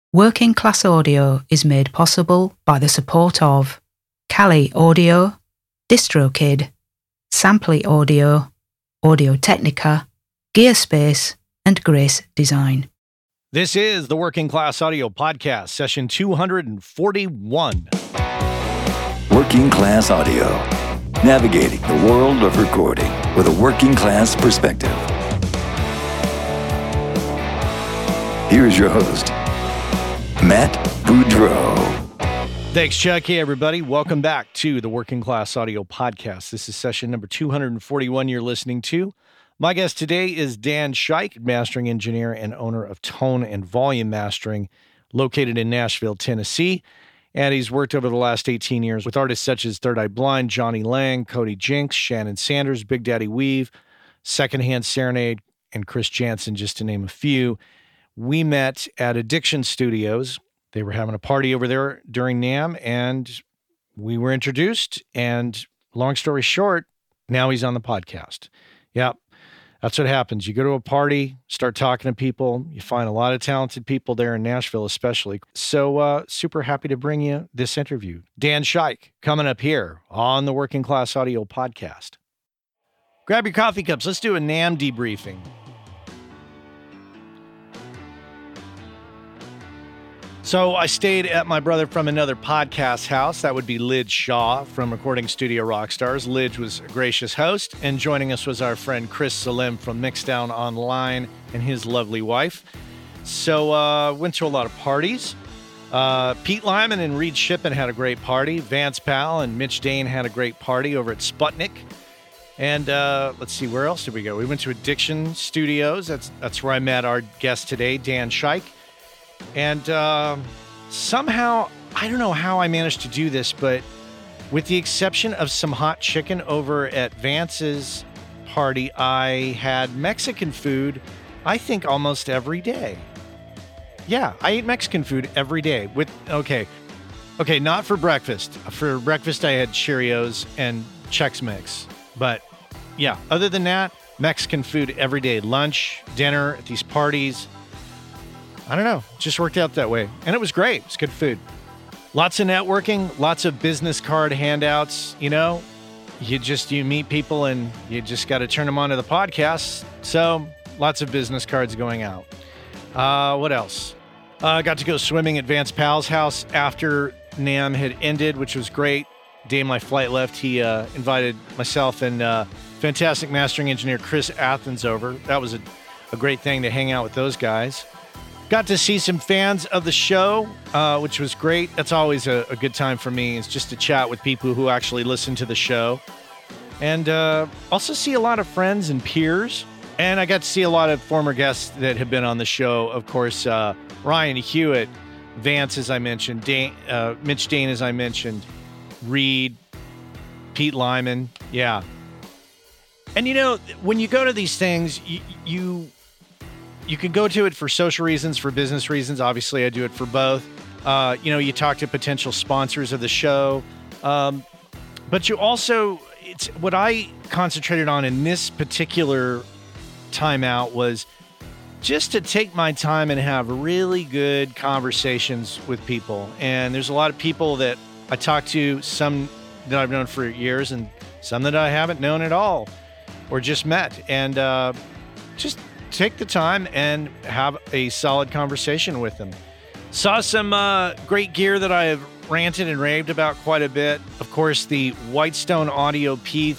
Working Class Audio is made possible by the support of Kali Audio, DistroKid, Sampley Audio, Audio Technica, Gearspace, and Grace Design. This is the Working Class Audio Podcast, session 241. Working Class Audio, navigating the world of recording with a working class perspective. Here's your host, Matt Boudreau. Thanks, Chuck. Hey, everybody. Welcome back to the Working Class Audio Podcast. This is session number 241 you're listening to. My guest today is Dan Shike, mastering engineer and owner of Tone and Volume Mastering, located in Nashville, Tennessee. And he's worked over the last 18 years with artists such as Third Eye Blind, Johnny Lang, Cody Jinks, Shannon Sanders, Big Daddy Weave, Secondhand Serenade, and Chris Jansen, just to name a few. We met at Addiction Studios. They were having a party over there during NAMM, and we were introduced. And long story short, now he's on the podcast. Yep. That's what happens. You go to a party, start talking to people. You find a lot of talented people there in Nashville, especially. So super happy to bring you this interview. Dan Shike coming up here on the Working Class Audio Podcast. Grab your coffee cups. Let's do a NAMM debriefing. So I stayed at my brother from another podcast house. That would be Lidge Shaw from Recording Studio Rockstars. Lidge was a gracious host, and joining us was our friend Chris Salim from Mixdown Online and his lovely wife. So went to a lot of parties. Pete Lyman and Reed Shippen had a great party. Vance Powell and Mitch Dane had a great party over at Sputnik. And let's see, where else did we go? We went to Addiction Studios. That's where I met our guest today, Dan Shike. And somehow, I don't know how I managed to do this, but with the exception of some hot chicken over at Vance's party, I had Mexican food, I think, almost every day. Yeah, I ate Mexican food every day. Okay, not for breakfast. For breakfast, I had Cheerios and Chex Mix. But yeah, other than that, Mexican food every day. Lunch, dinner, at these parties. I don't know, just worked out that way. And it was great. It's good food. Lots of networking, lots of business card handouts. You know, you meet people and you just got to turn them on to the podcast. So lots of business cards going out. What else? Got to go swimming at Vance Powell's house after NAMM had ended, which was great. Day my flight left, he invited myself and fantastic mastering engineer Chris Athens over. That was a great thing to hang out with those guys. Got to see some fans of the show, which was great. That's always a good time for me, is just to chat with people who actually listen to the show. And also see a lot of friends and peers. And I got to see a lot of former guests that have been on the show. Of course, Ryan Hewitt, Vance, as I mentioned, Mitch Dane, as I mentioned, Reed, Pete Lyman. Yeah. And, you know, when you go to these things, you can go to it for social reasons, for business reasons. Obviously, I do it for both. You talk to potential sponsors of the show. But you also, it's what I concentrated on in this particular timeout was just to take my time and have really good conversations with people. And there's a lot of people that I talk to, some that I've known for years and some that I haven't known at all or just met. And just take the time and have a solid conversation with them. Saw some great gear that I have ranted and raved about quite a bit. Of course, the Whitestone Audio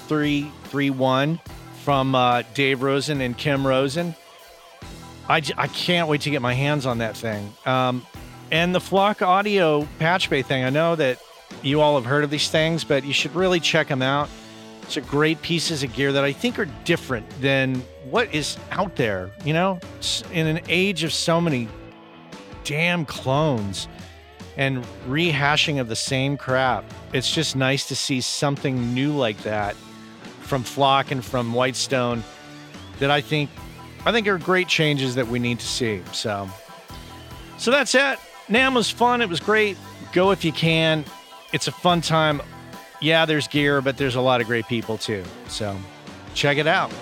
P331 from Dave Rosen and Kim Rosen. I can't wait to get my hands on that thing. And the Flock Audio Patch Bay thing. I know that you all have heard of these things, but you should really check them out. It's a great pieces of gear that I think are different than what is out there, you know, in an age of so many damn clones and rehashing of the same crap. It's just nice to see something new like that from Flock and from Whitestone that I think are great changes that we need to see. So that's it. NAMM was fun. It was great. Go if you can. It's a fun time. Yeah, there's gear, but there's a lot of great people too. So check it out.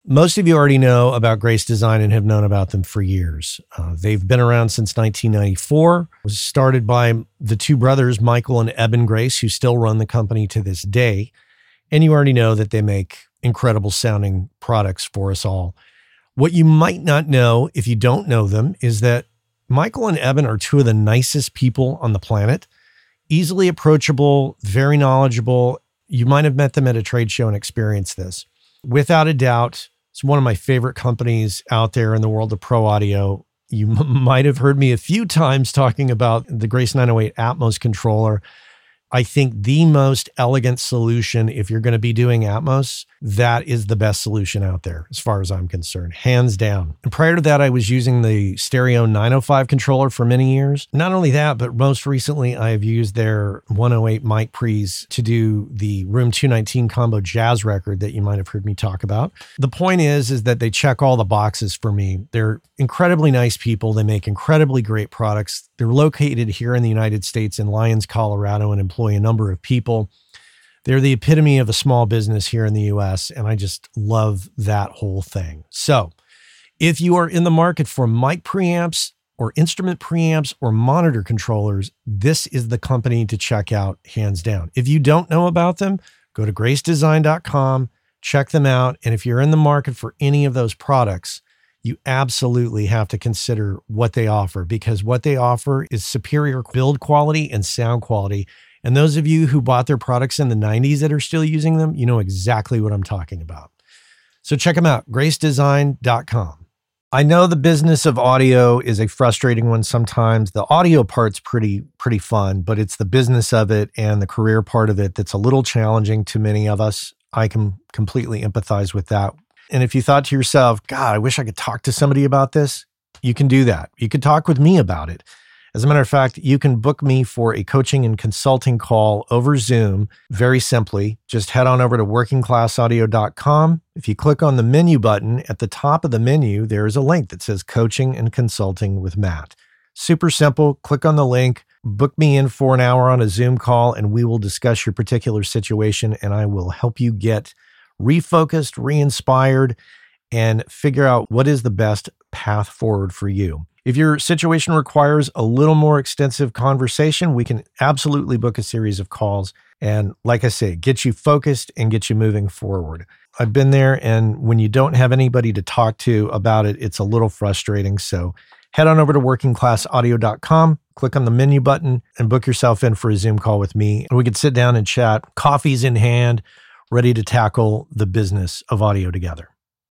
Most of you already know about Grace Design and have known about them for years. They've been around since 1994. It was started by the two brothers, Michael and Eben Grace, who still run the company to this day. And you already know that they make incredible sounding products for us all. What you might not know, if you don't know them, is that Michael and Eben are two of the nicest people on the planet. Easily approachable, very knowledgeable. You might have met them at a trade show and experienced this. Without a doubt, it's one of my favorite companies out there in the world of pro audio. You might have heard me a few times talking about the Grace 908 Atmos controller. I think the most elegant solution, if you're going to be doing Atmos, that is the best solution out there, as far as I'm concerned, hands down. And prior to that, I was using the Stereo 905 controller for many years. Not only that, but most recently, I've used their 108 mic pre's to do the Room 219 combo jazz record that you might have heard me talk about. The point is that they check all the boxes for me. They're incredibly nice people. They make incredibly great products. They're located here in the United States in Lyons, Colorado, and employ a number of people. They're the epitome of a small business here in the US, and I just love that whole thing. So if you are in the market for mic preamps or instrument preamps or monitor controllers, this is the company to check out, hands down. If you don't know about them, go to gracedesign.com, check them out. And if you're in the market for any of those products, you absolutely have to consider what they offer, because what they offer is superior build quality and sound quality. And those of you who bought their products in the 90s that are still using them, you know exactly what I'm talking about. So check them out, gracedesign.com. I know the business of audio is a frustrating one sometimes. The audio part's pretty fun, but it's the business of it and the career part of it that's a little challenging to many of us. I can completely empathize with that. And if you thought to yourself, God, I wish I could talk to somebody about this, you can do that. You could talk with me about it. As a matter of fact, you can book me for a coaching and consulting call over Zoom very simply. Just head on over to workingclassaudio.com. If you click on the menu button at the top of the menu, there is a link that says Coaching and Consulting with Matt. Super simple. Click on the link, book me in for an hour on a Zoom call, and we will discuss your particular situation, and I will help you get refocused, re-inspired, and figure out what is the best path forward for you. If your situation requires a little more extensive conversation, we can absolutely book a series of calls and, like I say, get you focused and get you moving forward. I've been there, and when you don't have anybody to talk to about it, it's a little frustrating. So head on over to workingclassaudio.com, click on the menu button, and book yourself in for a Zoom call with me. And we could sit down and chat, coffees in hand, ready to tackle the business of audio together.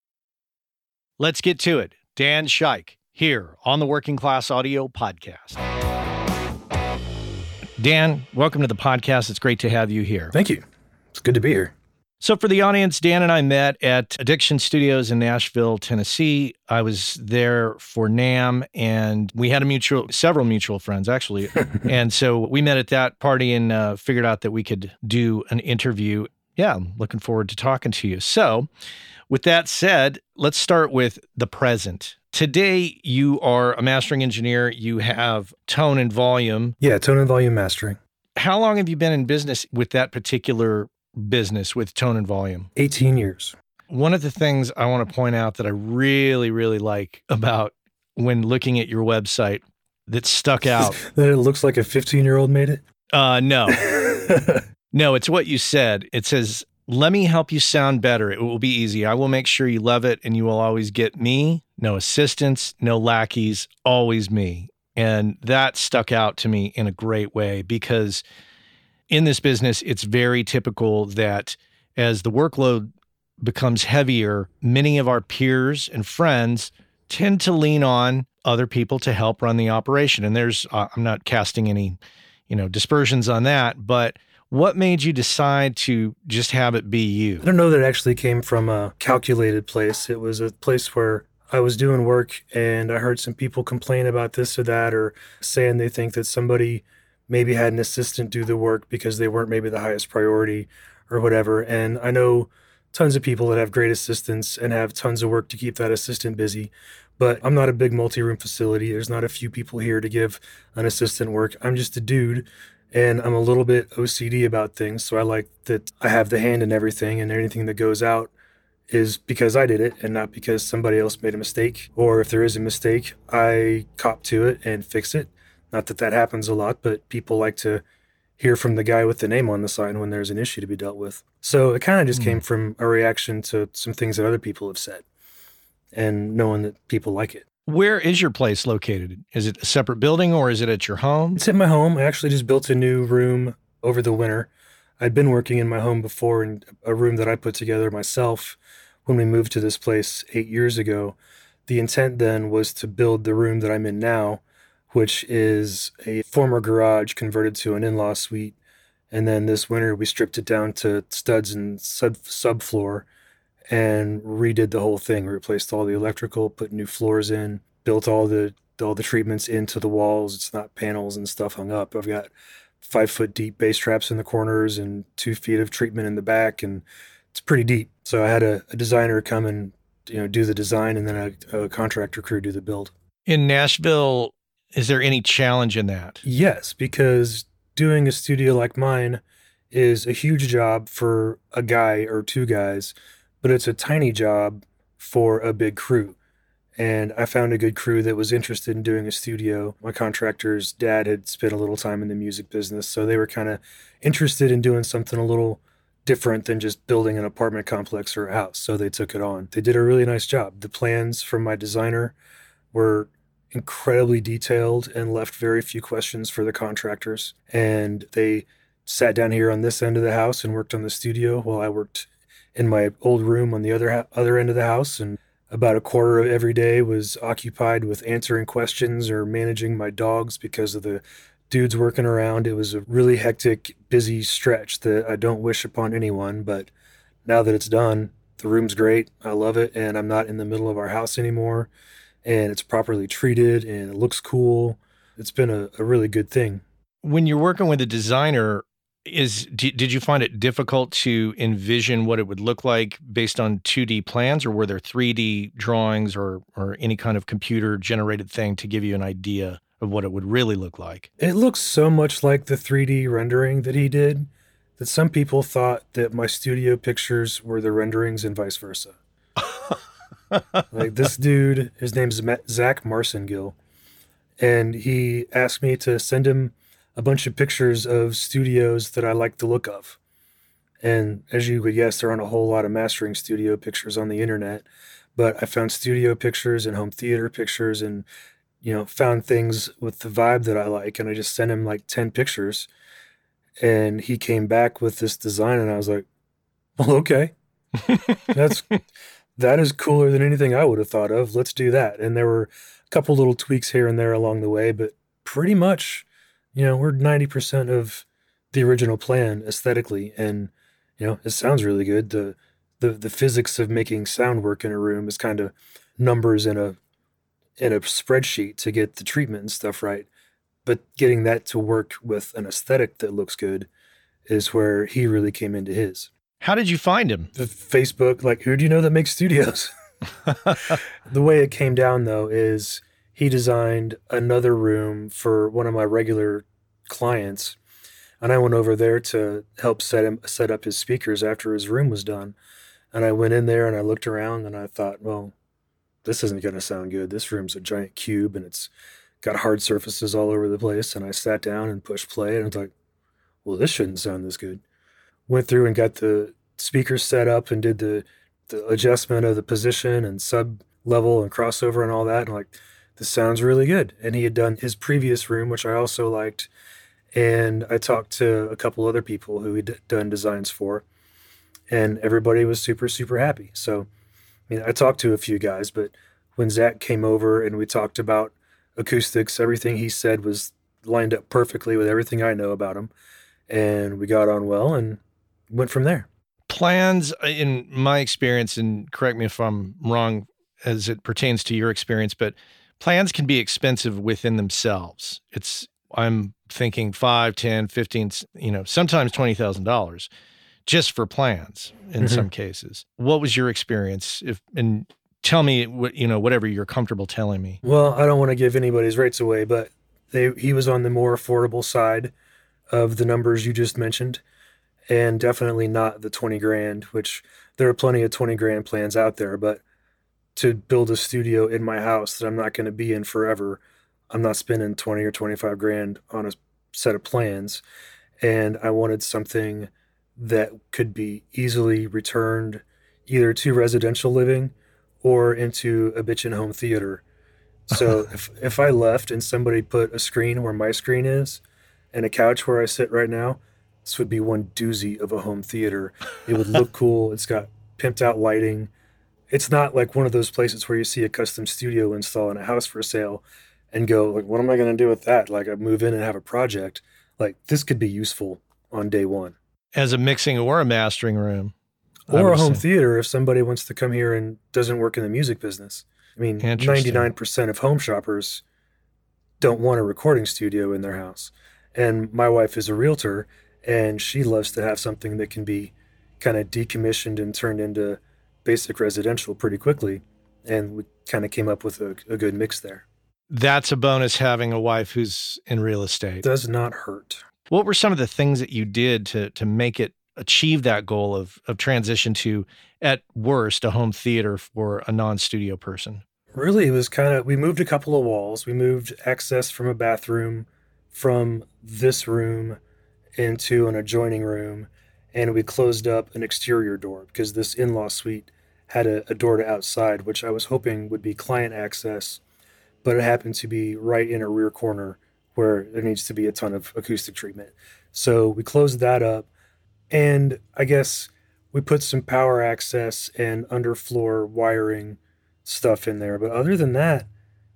Let's get to it. Dan Scheich here on the Working Class Audio Podcast. Dan, welcome to the podcast. It's great to have you here. Thank you. It's good to be here. So for the audience, Dan and I met at Addiction Studios in Nashville, Tennessee. I was there for NAMM, and we had several mutual friends, actually. And so we met at that party and figured out that we could do an interview. Yeah, I'm looking forward to talking to you. So with that said, let's start with the present. Today, you are a mastering engineer. You have tone and volume. Yeah, tone and volume mastering. How long have you been in business with that particular business with tone and volume? 18 years. One of the things I want to point out that I really, really like about when looking at your website that stuck out. That it looks like a 15-year-old made it? No. No, it's what you said. It says, "Let me help you sound better. It will be easy. I will make sure you love it, and you will always get me. No assistants, no lackeys, always me." And that stuck out to me in a great way, because in this business, it's very typical that as the workload becomes heavier, many of our peers and friends tend to lean on other people to help run the operation. And there's, I'm not casting any, dispersions on that, but what made you decide to just have it be you? I don't know that it actually came from a calculated place. It was a place where I was doing work and I heard some people complain about this or that, or saying they think that somebody maybe had an assistant do the work because they weren't maybe the highest priority or whatever. And I know tons of people that have great assistants and have tons of work to keep that assistant busy. But I'm not a big multi-room facility. There's not a few people here to give an assistant work. I'm just a dude. And I'm a little bit OCD about things, so I like that I have the hand in everything, and anything that goes out is because I did it and not because somebody else made a mistake. Or if there is a mistake, I cop to it and fix it. Not that that happens a lot, but people like to hear from the guy with the name on the sign when there's an issue to be dealt with. So it kind of just came from a reaction to some things that other people have said and knowing that people like it. Where is your place located? Is it a separate building or is it at your home? It's at my home. I actually just built a new room over the winter. I'd been working in my home before in a room that I put together myself when we moved to this place 8 years ago. The intent then was to build the room that I'm in now, which is a former garage converted to an in-law suite. And then this winter, we stripped it down to studs and subfloor and redid the whole thing. We replaced all the electrical, put new floors in, built all the treatments into the walls. It's not panels and stuff hung up. I've got 5-foot deep bass traps in the corners and 2 feet of treatment in the back, and it's pretty deep. So I had a designer come and do the design, and then a contractor crew do the build. In Nashville, is there any challenge in that? Yes, because doing a studio like mine is a huge job for a guy or 2 guys, but it's a tiny job for a big crew. And I found a good crew that was interested in doing a studio. My contractor's dad had spent a little time in the music business, so they were kind of interested in doing something a little different than just building an apartment complex or a house, so they took it on. They did a really nice job. The plans from my designer were incredibly detailed and left very few questions for the contractors. And they sat down here on this end of the house and worked on the studio while I worked in my old room on the other end of the house. And about a quarter of every day was occupied with answering questions or managing my dogs because of the dudes working around. It was a really hectic, busy stretch that I don't wish upon anyone. But now that it's done, the room's great. I love it. And I'm not in the middle of our house anymore. And it's properly treated and it looks cool. It's been a really good thing. When you're working with a designer, did you find it difficult to envision what it would look like based on 2D plans, or were there 3D drawings or any kind of computer generated thing to give you an idea of what it would really look like? It looks so much like the 3D rendering that he did that some people thought that my studio pictures were the renderings and vice versa. Like this dude, his name's Zach Marcingill, and he asked me to send him a bunch of pictures of studios that I like the look of. And as you would guess, there aren't a whole lot of mastering studio pictures on the internet, but I found studio pictures and home theater pictures and, found things with the vibe that I like. And I just sent him like 10 pictures and he came back with this design and I was like, well, okay, that is cooler than anything I would have thought of. Let's do that. And there were a couple little tweaks here and there along the way, but pretty much, we're 90% of the original plan aesthetically. And, it sounds really good. The physics of making sound work in a room is kind of numbers in a spreadsheet to get the treatment and stuff right. But getting that to work with an aesthetic that looks good is where he really came into his. How did you find him? The Facebook, like, who do you know that makes studios? The way it came down, though, is he designed another room for one of my regular clients, and I went over there to help set up his speakers after his room was done. And I went in there and I looked around and I thought, well, this isn't going to sound good. This room's a giant cube and it's got hard surfaces all over the place. And I sat down and pushed play and I was like, well, this shouldn't sound this good. Went through and got the speakers set up and did the adjustment of the position and sub level and crossover and all that. And like, this sounds really good. And he had done his previous room, which I also liked. And I talked to a couple other people who he'd done designs for, and everybody was super, super happy. So, I talked to a few guys, but when Zach came over and we talked about acoustics, everything he said was lined up perfectly with everything I know about him. And we got on well and went from there. Plans, in my experience, and correct me if I'm wrong as it pertains to your experience, but plans can be expensive within themselves. I'm thinking $5, $10, $15, sometimes $20,000 just for plans in some cases. What was your experience? And tell me whatever you're comfortable telling me. Well, I don't want to give anybody's rates away, but he was on the more affordable side of the numbers you just mentioned. and definitely not the 20 grand, which there are plenty of 20 grand plans out there. But to build a studio in my house that I'm not going to be in forever, I'm not spending 20 or 25 grand on a set of plans. And I wanted something that could be easily returned either to residential living or into a bitchin' home theater. So if I left and somebody put a screen where my screen is and a couch where I sit right now, this would be one doozy of a home theater. It would look cool. It's got pimped out lighting. It's not like one of those places where you see a custom studio install in a house for sale and go like, what am I going to do with that? Like I move in and have a project. Like this could be useful on day one. As a mixing or a mastering room. Or a home theater if somebody wants to come here and doesn't work in the music business. I mean, 99% of home shoppers don't want a recording studio in their house. And my wife is a realtor, and she loves to have something that can be kind of decommissioned and turned into basic residential pretty quickly. And we kind of came up with a good mix there. That's a bonus having a wife who's in real estate. Does not hurt. What were some of the things that you did to make it achieve that goal of transition to, at worst, a home theater for a non-studio person? Really, it was we moved a couple of walls. We moved access from a bathroom from this room into an adjoining room, and we closed up an exterior door because this in-law suite had a door to outside, which I was hoping would be client access, but it happened to be right in a rear corner where there needs to be a ton of acoustic treatment. So we closed that up, and I guess we put some power access and underfloor wiring stuff in there. But other than that,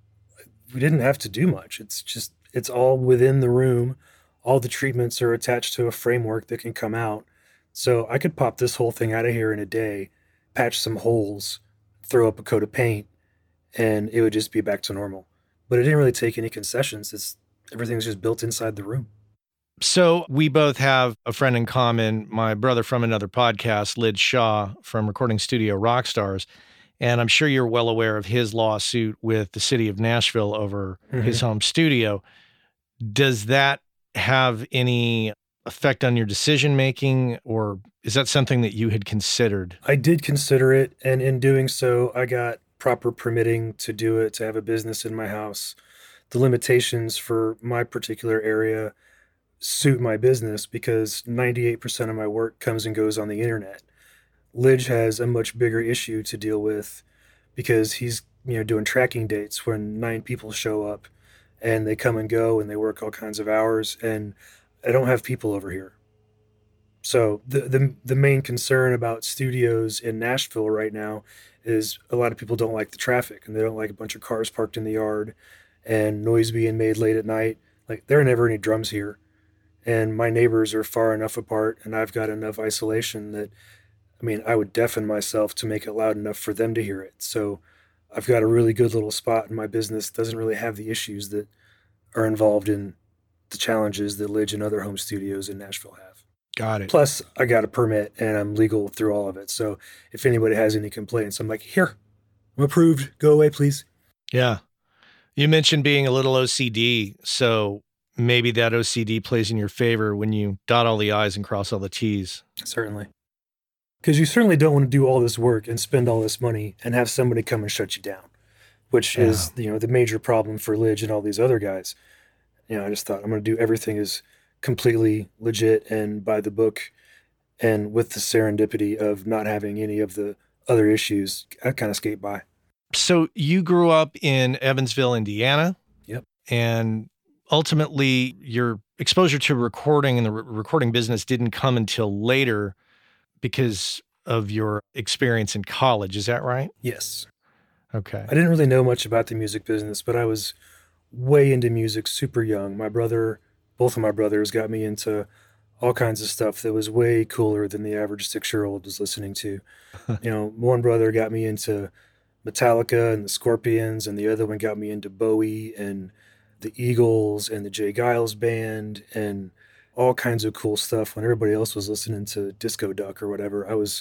we didn't have to do much. It's all within the room. All the treatments are attached to a framework that can come out. So I could pop this whole thing out of here in a day, patch some holes, throw up a coat of paint, and it would just be back to normal. But it didn't really take any concessions. Everything's just built inside the room. So we both have a friend in common, my brother from another podcast, Lij Shaw from Recording Studio Rockstars. And I'm sure you're well aware of his lawsuit with the city of Nashville over his home studio. Does that have any effect on your decision-making, or is that something that you had considered? I did consider it. And in doing so, I got proper permitting to do it, to have a business in my house. The limitations for my particular area suit my business because 98% of my work comes and goes on the internet. Lij has a much bigger issue to deal with because he's doing tracking dates when 9 people show up and they come and go and they work all kinds of hours, and I don't have people over here. So the main concern about studios in Nashville right now is a lot of people don't like the traffic, and they don't like a bunch of cars parked in the yard and noise being made late at night. Like, there are never any drums here. And my neighbors are far enough apart, and I've got enough isolation that, I would deafen myself to make it loud enough for them to hear it. So I've got a really good little spot, and my business doesn't really have the issues that are involved in the challenges that Lij and other home studios in Nashville have. Got it. Plus, I got a permit, and I'm legal through all of it. So if anybody has any complaints, I'm like, here, I'm approved. Go away, please. Yeah. You mentioned being a little OCD, so maybe that OCD plays in your favor when you dot all the I's and cross all the T's. Certainly. Because you certainly don't want to do all this work and spend all this money and have somebody come and shut you down, which is, the major problem for Lij and all these other guys. I just thought I'm going to do everything as completely legit and by the book, and with the serendipity of not having any of the other issues, I kind of skate by. So you grew up in Evansville, Indiana. Yep. And ultimately, your exposure to recording and the recording business didn't come until later because of your experience in college. Is that right? Yes. Okay. I didn't really know much about the music business, but I was way into music super young. Both of my brothers got me into all kinds of stuff that was way cooler than the average 6-year-old was listening to. One brother got me into Metallica and the Scorpions, and the other one got me into Bowie and the Eagles and the Jay Giles Band and all kinds of cool stuff. When everybody else was listening to Disco Duck or whatever, I was,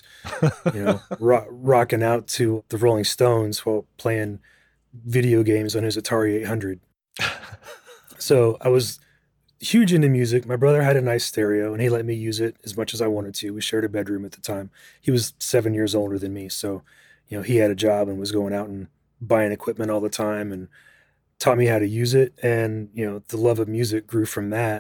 rocking out to the Rolling Stones while playing video games on his Atari 800. So I was huge into music. My brother had a nice stereo and he let me use it as much as I wanted to. We shared a bedroom at the time. He was 7 years older than me. So, he had a job and was going out and buying equipment all the time and taught me how to use it. And, the love of music grew from that.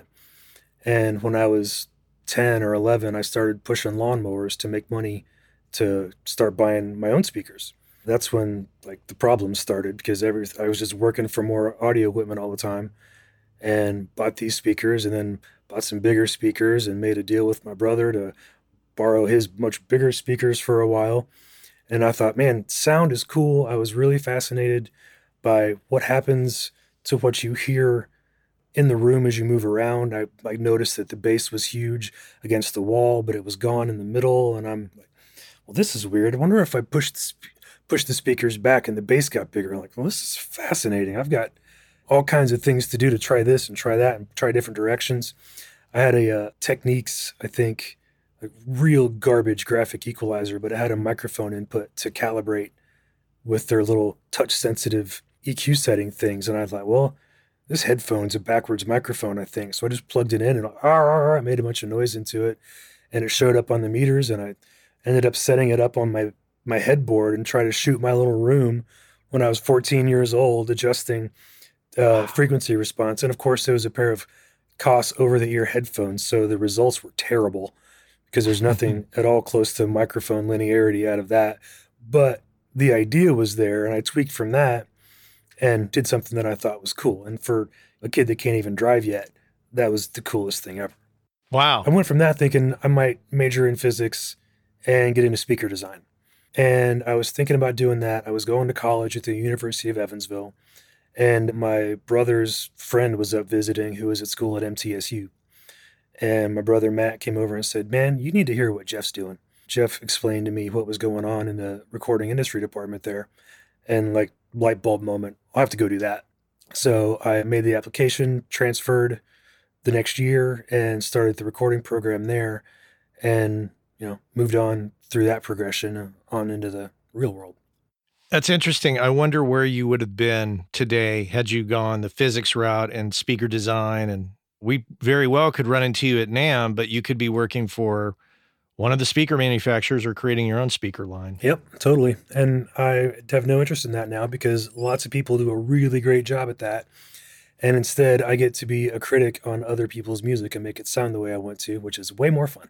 And when I was 10 or 11, I started pushing lawnmowers to make money to start buying my own speakers. That's when the problems started because I was just working for more audio equipment all the time and bought these speakers and then bought some bigger speakers and made a deal with my brother to borrow his much bigger speakers for a while. And I thought, man, sound is cool. I was really fascinated by what happens to what you hear in the room as you move around. I noticed that the bass was huge against the wall, but it was gone in the middle. And I'm like, well, this is weird. I wonder if I pushed the speakers back and the bass got bigger. I'm like, well, this is fascinating. I've got all kinds of things to do to try this and try that and try different directions. I had a Technics, I think, a real garbage graphic equalizer, but it had a microphone input to calibrate with their little touch-sensitive EQ setting things. And I thought, well, this headphone's a backwards microphone, I think. So I just plugged it in and I made a bunch of noise into it. And it showed up on the meters. And I ended up setting it up on my headboard and try to shoot my little room when I was 14 years old, adjusting frequency response. And of course, it was a pair of Koss over-the-ear headphones. So the results were terrible because there's nothing at all close to microphone linearity out of that. But the idea was there, and I tweaked from that and did something that I thought was cool. And for a kid that can't even drive yet, that was the coolest thing ever. Wow. I went from that thinking I might major in physics and get into speaker design. And I was thinking about doing that. I was going to college at the University of Evansville, and my brother's friend was up visiting who was at school at MTSU. And my brother Matt came over and said, man, you need to hear what Jeff's doing. Jeff explained to me what was going on in the recording industry department there. And light bulb moment, I'll have to go do that. So I made the application, transferred the next year and started the recording program there and, moved on through that progression on into the real world. That's interesting. I wonder where you would have been today had you gone the physics route and speaker design. And we very well could run into you at NAMM, but you could be working for one of the speaker manufacturers or creating your own speaker line. Yep, totally. And I have no interest in that now because lots of people do a really great job at that. And instead, I get to be a critic on other people's music and make it sound the way I want to, which is way more fun.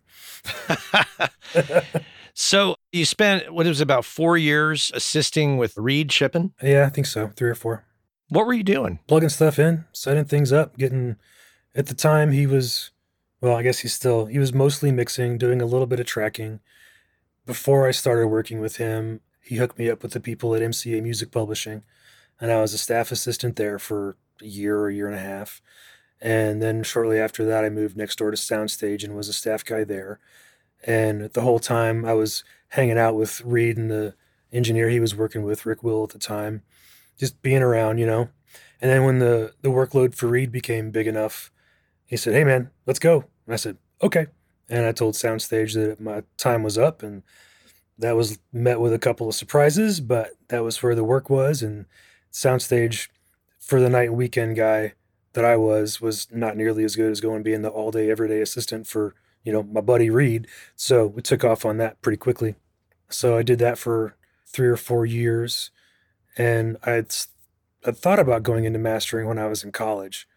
So you spent, what was it, about 4 years assisting with Reed Shippen? Yeah, I think so. 3 or 4. What were you doing? Plugging stuff in, setting things up, at the time he was, well, I guess he was mostly mixing, doing a little bit of tracking. Before I started working with him, he hooked me up with the people at MCA Music Publishing, and I was a staff assistant there for a year and a half. And then shortly after that, I moved next door to Soundstage and was a staff guy there. And the whole time I was hanging out with Reed and the engineer he was working with, Rick Will at the time, just being around, And then when the workload for Reed became big enough, he said, hey man, let's go. And I said, okay. And I told Soundstage that my time was up, and that was met with a couple of surprises, but that was where the work was. And Soundstage, for the night and weekend guy that I was not nearly as good as going being the all day, everyday assistant for, my buddy Reed. So we took off on that pretty quickly. So I did that for 3 or 4 years. And I'd thought about going into mastering when I was in college.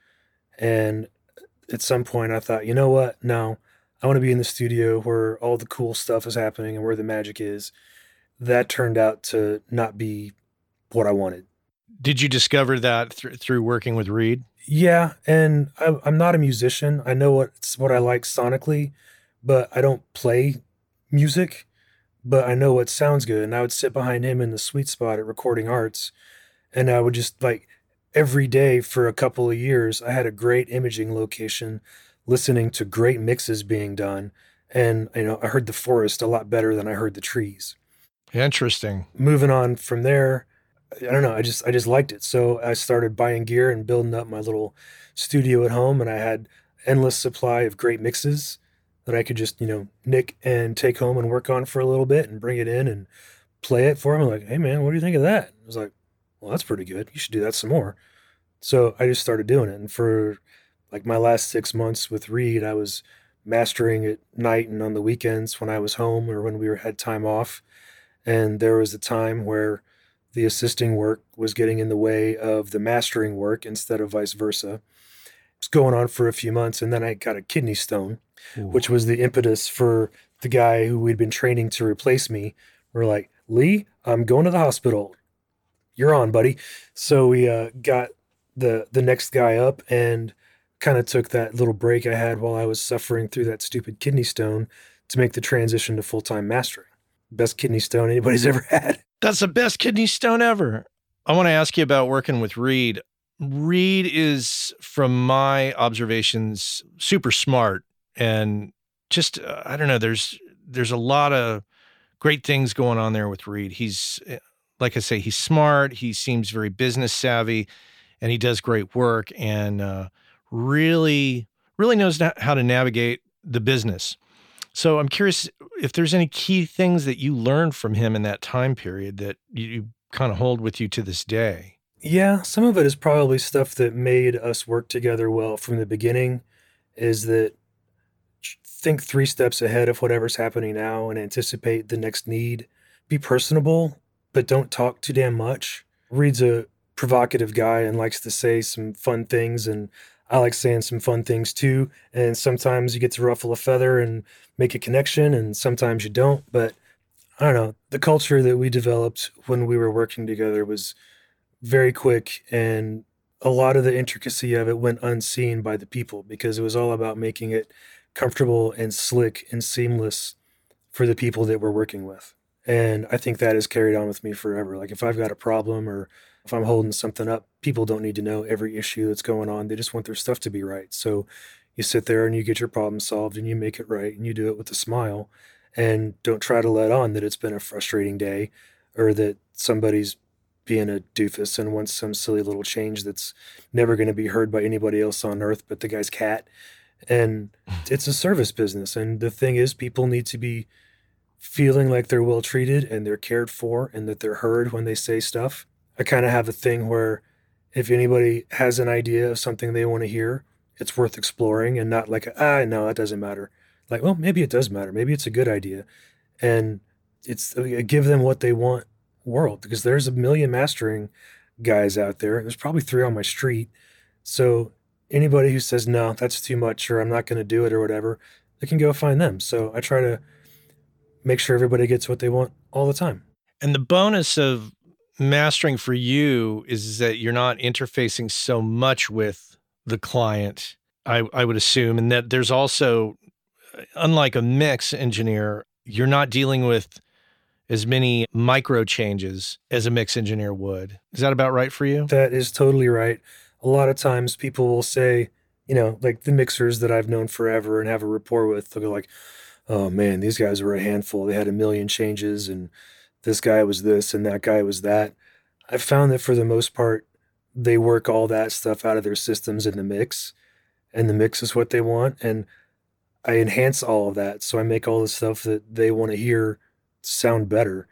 And at some point I thought, you know what? No, I want to be in the studio where all the cool stuff is happening and where the magic is. That turned out to not be what I wanted. Did you discover that through working with Reed? Yeah, and I'm not a musician. I know what I like sonically, but I don't play music, but I know what sounds good. And I would sit behind him in the sweet spot at Recording Arts, and I would just every day for a couple of years, I had a great imaging location listening to great mixes being done. And, I heard the forest a lot better than I heard the trees. Interesting. Moving on from there, I don't know. I just liked it. So I started buying gear and building up my little studio at home, and I had endless supply of great mixes that I could just, nick and take home and work on for a little bit and bring it in and play it for him. Like, hey man, what do you think of that? I was like, well, that's pretty good. You should do that some more. So I just started doing it. And for Like my last 6 months with Reed, I was mastering at night and on the weekends when I was home or when had time off. And there was a time where the assisting work was getting in the way of the mastering work instead of vice versa. It was going on for a few months, and then I got a kidney stone, which was the impetus for the guy who we'd been training to replace me. We're like, Lee, I'm going to the hospital. You're on, buddy. So we got the next guy up and kind of took that little break I had while I was suffering through that stupid kidney stone to make the transition to full-time mastering. Best kidney stone anybody's ever had. That's the best kidney stone ever. I want to ask you about working with Reed. Reed is, from my observations, super smart and just, I don't know, there's a lot of great things going on there with Reed. He's, like I say, he's smart. He seems very business savvy and he does great work and really knows how to navigate the business. So I'm curious if there's any key things that you learned from him in that time period that you kind of hold with you to this day. Yeah, some of it is probably stuff that made us work together well from the beginning, is that think 3 steps ahead of whatever's happening now and anticipate the next need. Be personable, but don't talk too damn much. Reed's a provocative guy and likes to say some fun things, and I like saying some fun things too. And sometimes you get to ruffle a feather and make a connection, and sometimes you don't. But I don't know. The culture that we developed when we were working together was very quick, and a lot of the intricacy of it went unseen by the people because it was all about making it comfortable and slick and seamless for the people that we're working with. And I think that has carried on with me forever. Like if I've got a problem or if I'm holding something up, people don't need to know every issue that's going on. They just want their stuff to be right. So you sit there and you get your problem solved and you make it right and you do it with a smile and don't try to let on that it's been a frustrating day or that somebody's being a doofus and wants some silly little change that's never going to be heard by anybody else on earth but the guy's cat. And it's a service business. And the thing is, people need to be feeling like they're well treated and they're cared for and that they're heard when they say stuff. I kind of have a thing where if anybody has an idea of something they want to hear, it's worth exploring and not like, no, that doesn't matter. Like, well, maybe it does matter. Maybe it's a good idea. And it's give them what they want world, because there's a million mastering guys out there. There's probably 3 on my street. So anybody who says, no, that's too much, or I'm not going to do it or whatever, they can go find them. So I try to make sure everybody gets what they want all the time. And the bonus of mastering for you is that you're not interfacing so much with the client, I would assume. And that there's also, unlike a mix engineer, you're not dealing with as many micro changes as a mix engineer would. Is that about right for you? That is totally right. A lot of times people will say, like the mixers that I've known forever and have a rapport with, they'll go like, oh man, these guys were a handful. They had a million changes and this guy was this and that guy was that. I've found that for the most part, they work all that stuff out of their systems in the mix, and the mix is what they want. And I enhance all of that. So I make all the stuff that they want to hear sound better.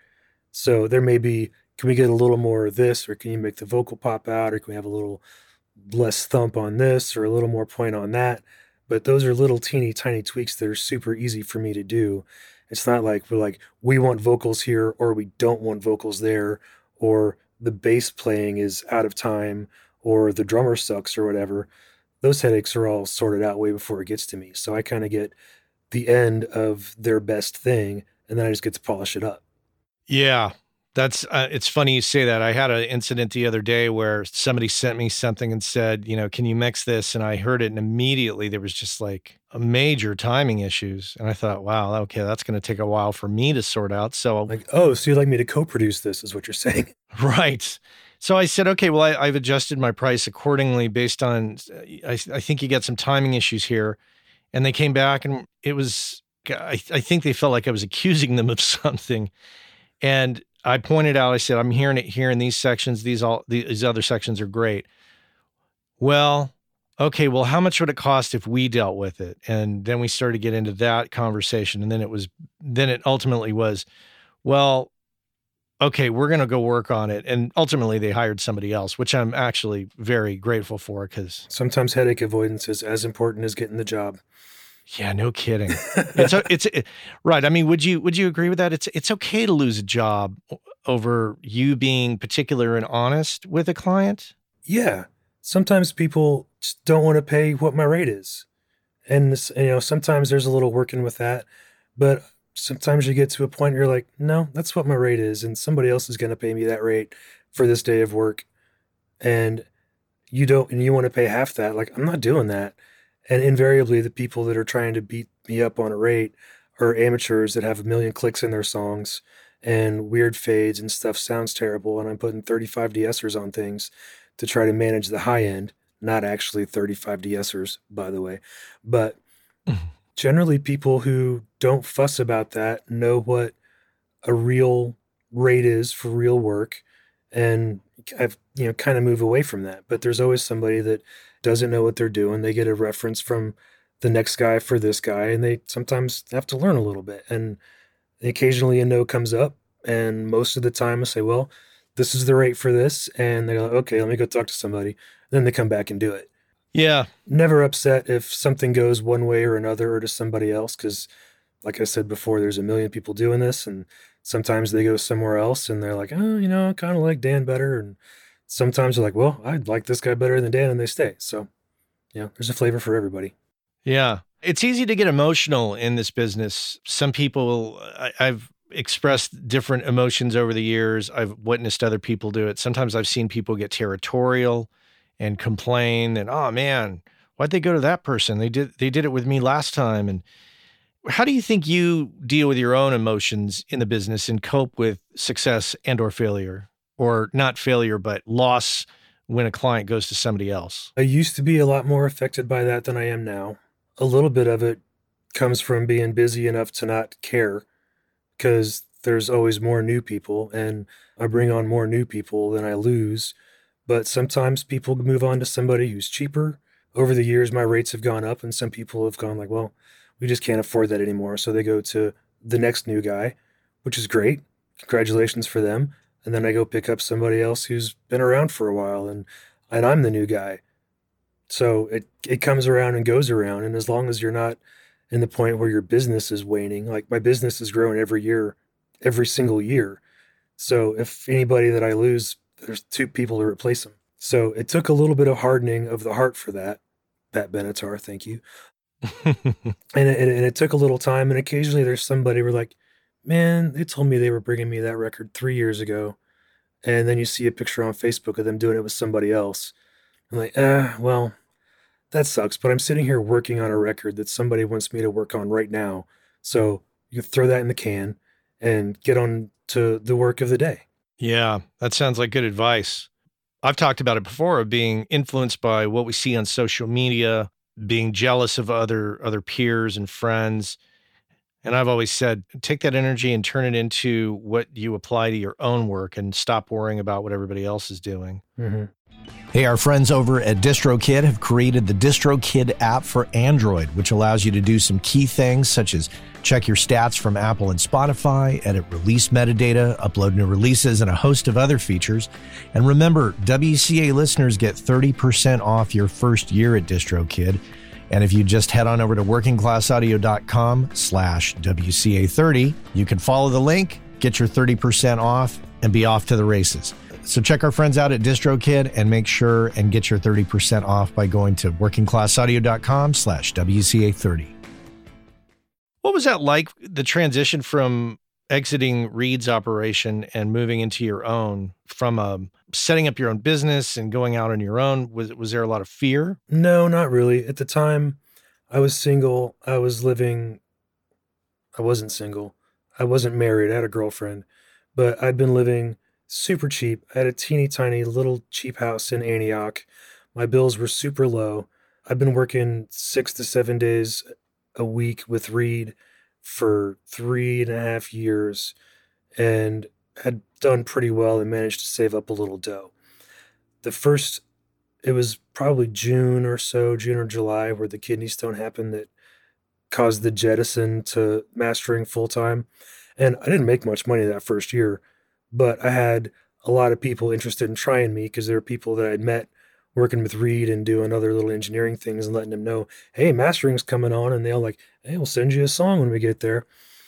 So there may be, can we get a little more of this, or can you make the vocal pop out, or can we have a little less thump on this, or a little more point on that? But those are little teeny tiny tweaks that are super easy for me to do. It's not like we're like, we want vocals here, or we don't want vocals there, or the bass playing is out of time, or the drummer sucks or whatever. Those headaches are all sorted out way before it gets to me. So I kind of get the end of their best thing, and then I just get to polish it up. Yeah, that's it's funny you say that. I had an incident the other day where somebody sent me something and said, can you mix this? And I heard it, and immediately there was just like a major timing issues. And I thought, wow, okay, that's going to take a while for me to sort out. So like, oh, so you'd like me to co-produce this is what you're saying. Right. So I said, okay, well, I've adjusted my price accordingly based on, I think you got some timing issues here. And they came back and it was, I think they felt like I was accusing them of something. And I pointed out, I said, I'm hearing it here in these sections. These other sections are great. Well, okay, well, how much would it cost if we dealt with it? And then we started to get into that conversation. And then it ultimately was, well, okay, we're going to go work on it. And ultimately they hired somebody else, which I'm actually very grateful for because sometimes headache avoidance is as important as getting the job. Yeah, no kidding. Right. I mean, would you agree with that? It's okay to lose a job over you being particular and honest with a client? Yeah. Sometimes people just don't want to pay what my rate is. And this, sometimes there's a little working with that, but sometimes you get to a point where you're like, no, that's what my rate is, and somebody else is going to pay me that rate for this day of work. And you don't, and you want to pay half that. Like, I'm not doing that. And invariably, the people that are trying to beat me up on a rate are amateurs that have a million clicks in their songs and weird fades and stuff sounds terrible. And I'm putting 35 de-essers on things to try to manage the high end, not actually 35 de-essers, by the way. But generally, people who don't fuss about that know what a real rate is for real work. And I've, kind of move away from that. But there's always somebody that doesn't know what they're doing. They get a reference from the next guy for this guy, and they sometimes have to learn a little bit. And occasionally a no comes up, and most of the time I say, well, this is the rate for this. And they're like, okay, let me go talk to somebody. Then they come back and do it. Yeah. Never upset if something goes one way or another or to somebody else, because like I said before, there's a million people doing this, and sometimes they go somewhere else and they're like, oh, I kind of like Dan better. And sometimes they're like, well, I like this guy better than Dan, and they stay. So, there's a flavor for everybody. Yeah. It's easy to get emotional in this business. Some people, I've expressed different emotions over the years. I've witnessed other people do it. Sometimes I've seen people get territorial and complain and, oh man, why'd they go to that person? They did it with me last time. And how do you think you deal with your own emotions in the business and cope with success and or failure? Or not failure, but loss when a client goes to somebody else? I used to be a lot more affected by that than I am now. A little bit of it comes from being busy enough to not care, because there's always more new people, and I bring on more new people than I lose. But sometimes people move on to somebody who's cheaper. Over the years, my rates have gone up, and some people have gone like, well, we just can't afford that anymore. So they go to the next new guy, which is great. Congratulations for them. And then I go pick up somebody else who's been around for a while, and I'm the new guy. So it comes around and goes around. And as long as you're not in the point where your business is waning, like my business is growing every year, every single year. So if anybody that I lose, there's two people to replace them. So it took a little bit of hardening of the heart for that. Pat Benatar, thank you. and it took a little time. And occasionally there's somebody who're like, man, they told me they were bringing me that record 3 years ago. And then you see a picture on Facebook of them doing it with somebody else. I'm like, well, that sucks. But I'm sitting here working on a record that somebody wants me to work on right now. So you throw that in the can and get on to the work of the day. Yeah, that sounds like good advice. I've talked about it before, of being influenced by what we see on social media, being jealous of other peers and friends. And I've always said, take that energy and turn it into what you apply to your own work and stop worrying about what everybody else is doing. Mm-hmm. Hey, our friends over at DistroKid have created the DistroKid app for Android, which allows you to do some key things such as check your stats from Apple and Spotify, edit release metadata, upload new releases, and a host of other features. And remember, WCA listeners get 30% off your first year at DistroKid. And if you just head on over to workingclassaudio.com/WCA30, you can follow the link, get your 30% off, and be off to the races. So check our friends out at DistroKid and make sure and get your 30% off by going to workingclassaudio.com/WCA30. What was that like, the transition from exiting Reed's operation and moving into your own, from setting up your own business and going out on your own? Was there a lot of fear? No, not really. At the time, I was single. I wasn't single. I wasn't married. I had a girlfriend, but I'd been living super cheap. I had a teeny tiny little cheap house in Antioch. My bills were super low. I've been working 6 to 7 days a week with Reed for 3.5 years and had done pretty well and managed to save up a little dough. It was probably June or July, where the kidney stone happened that caused the jettison to mastering full time. And I didn't make much money that first year, But I had a lot of people interested in trying me because there were people that I'd met working with Reed and doing other little engineering things and letting them know, hey, mastering's coming on. And they'll like, hey, we'll send you a song when we get there.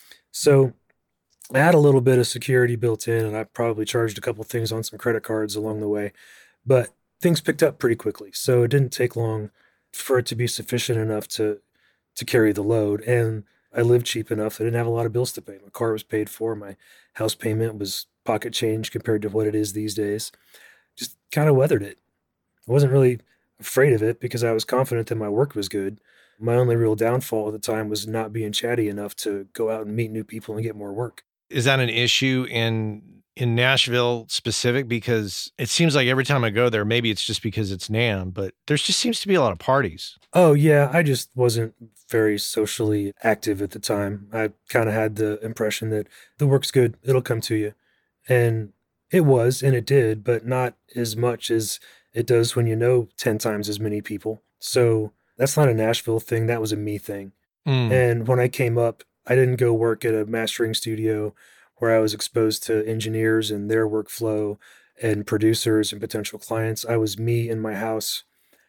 So I had a little bit of security built in, and I probably charged a couple things on some credit cards along the way, but things picked up pretty quickly. So it didn't take long for it to be sufficient enough to carry the load. And I lived cheap enough. I didn't have a lot of bills to pay. My car was paid for. My house payment was pocket change compared to what it is these days. Just kind of weathered it. I wasn't really afraid of it because I was confident that my work was good. My only real downfall at the time was not being chatty enough to go out and meet new people and get more work. Is that an issue in Nashville specific? Because it seems like every time I go there, maybe it's just because it's NAMM, but there just seems to be a lot of parties. Oh, yeah. I just wasn't very socially active at the time. I kind of had the impression that the work's good, it'll come to you. And it was, and it did, but not as much as it does when you know 10 times as many people. So that's not a Nashville thing. That was a me thing. And when I came up, I didn't go work at a mastering studio where I was exposed to engineers and their workflow and producers and potential clients. I was me in my house,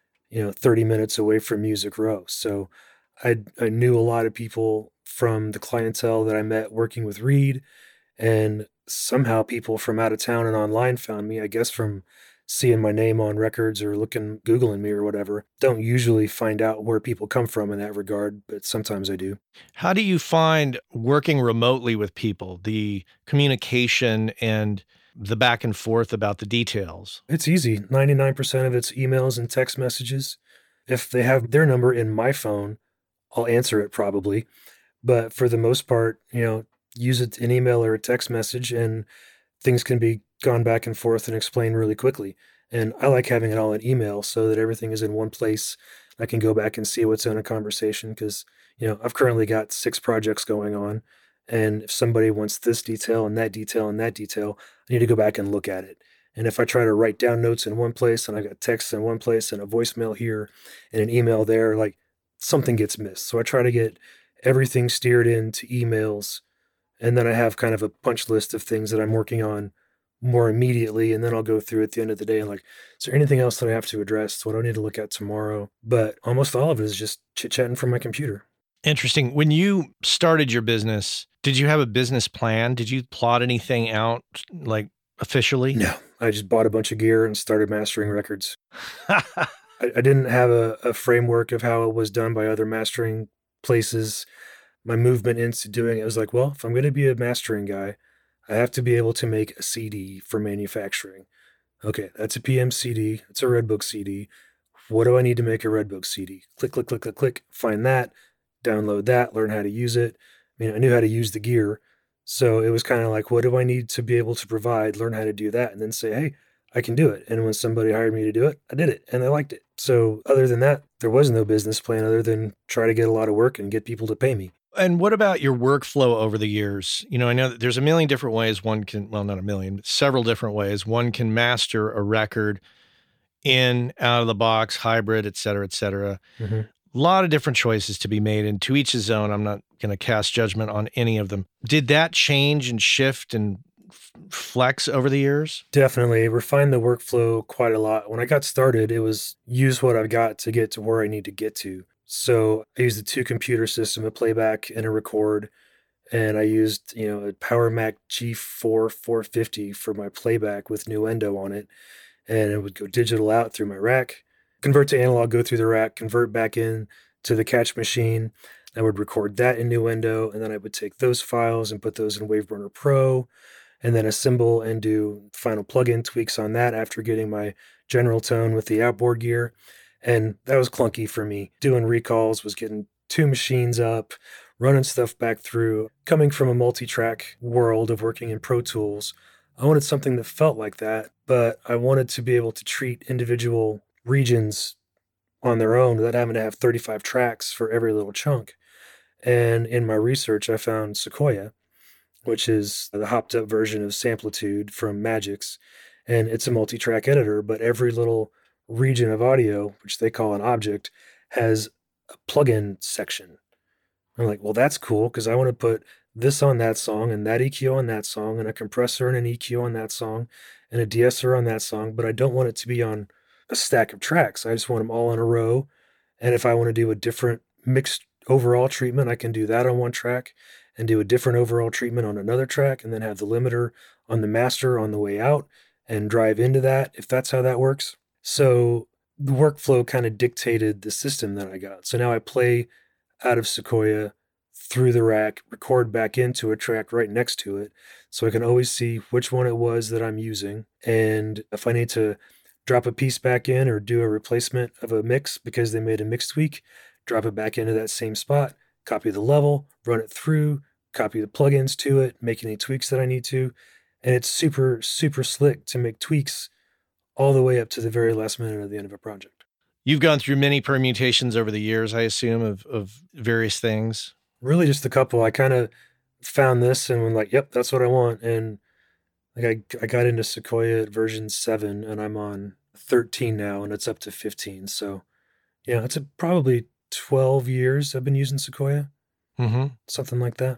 30 minutes away from Music Row. So I knew a lot of people from the clientele that I met working with Reed, and somehow people from out of town and online found me, I guess from seeing my name on records or Googling me or whatever. Don't usually find out where people come from in that regard, but sometimes I do. How do you find working remotely with people, the communication and the back and forth about the details? It's easy. 99% of it's emails and text messages. If they have their number in my phone, I'll answer it probably. But for the most part, use an email or a text message and things can be gone back and forth and explained really quickly. And I like having it all in email so that everything is in one place. I can go back and see what's in a conversation because, I've currently got 6 projects going on. And if somebody wants this detail and that detail and that detail, I need to go back and look at it. And if I try to write down notes in one place and I got text in one place and a voicemail here and an email there, like something gets missed. So I try to get everything steered into emails. And then I have kind of a punch list of things that I'm working on more immediately. And then I'll go through at the end of the day and like, is there anything else that I have to address? What do I need to look at tomorrow? But almost all of it is just chit-chatting from my computer. Interesting. When you started your business, did you have a business plan? Did you plot anything out like officially? No, I just bought a bunch of gear and started mastering records. I didn't have a framework of how it was done by other mastering places. My movement into doing it was like, well, if I'm going to be a mastering guy, I have to be able to make a CD for manufacturing. Okay, that's a PM CD. It's a Redbook CD. What do I need to make a Redbook CD? Click, click, click, click, click. Find that, download that, learn how to use it. I mean, I knew how to use the gear. So it was kind of like, what do I need to be able to provide? Learn how to do that. And then say, hey, I can do it. And when somebody hired me to do it, I did it and I liked it. So other than that, there was no business plan other than try to get a lot of work and get people to pay me. And what about your workflow over the years? I know that there's a million different ways one can, well, not a million, but several different ways one can master a record in, out of the box, hybrid, et cetera, et cetera. Mm-hmm. A lot of different choices to be made, and to each his own. I'm not going to cast judgment on any of them. Did that change and shift and flex over the years? Definitely. Refined the workflow quite a lot. When I got started, it was use what I've got to get to where I need to get to. So I used a 2-computer system, a playback and a record. And I used, a Power Mac G4 450 for my playback with Nuendo on it. And it would go digital out through my rack, convert to analog, go through the rack, convert back in to the catch machine. I would record that in Nuendo. And then I would take those files and put those in Waveburner Pro, and then assemble and do final plugin tweaks on that after getting my general tone with the outboard gear. And that was clunky for me. Doing recalls was getting 2 machines up, running stuff back through. Coming from a multi-track world of working in Pro Tools, I wanted something that felt like that, but I wanted to be able to treat individual regions on their own without having to have 35 tracks for every little chunk. And in my research, I found Sequoia, which is the hopped up version of Samplitude from Magix. And it's a multi-track editor, but every little region of audio, which they call an object, has a plugin section. I'm like, well, that's cool because I want to put this on that song and that EQ on that song and a compressor and an EQ on that song and a de-esser on that song, but I don't want it to be on a stack of tracks. I just want them all in a row. And if I want to do a different mixed overall treatment, I can do that on one track and do a different overall treatment on another track, and then have the limiter on the master on the way out and drive into that, if that's how that works. So the workflow kind of dictated the system that I got. So now I play out of Sequoia through the rack, record back into a track right next to it, so I can always see which one it was that I'm using. And if I need to drop a piece back in or do a replacement of a mix because they made a mix tweak, drop it back into that same spot, copy the level, run it through, copy the plugins to it, make any tweaks that I need to. And it's super, super slick to make tweaks all the way up to the very last minute of the end of a project. You've gone through many permutations over the years, I assume, of various things. Really just a couple. I kind of found this and went like, yep, that's what I want. And like I got into Sequoia at version 7 and I'm on 13 now and it's up to 15. So yeah, it's probably 12 years I've been using Sequoia, something like that.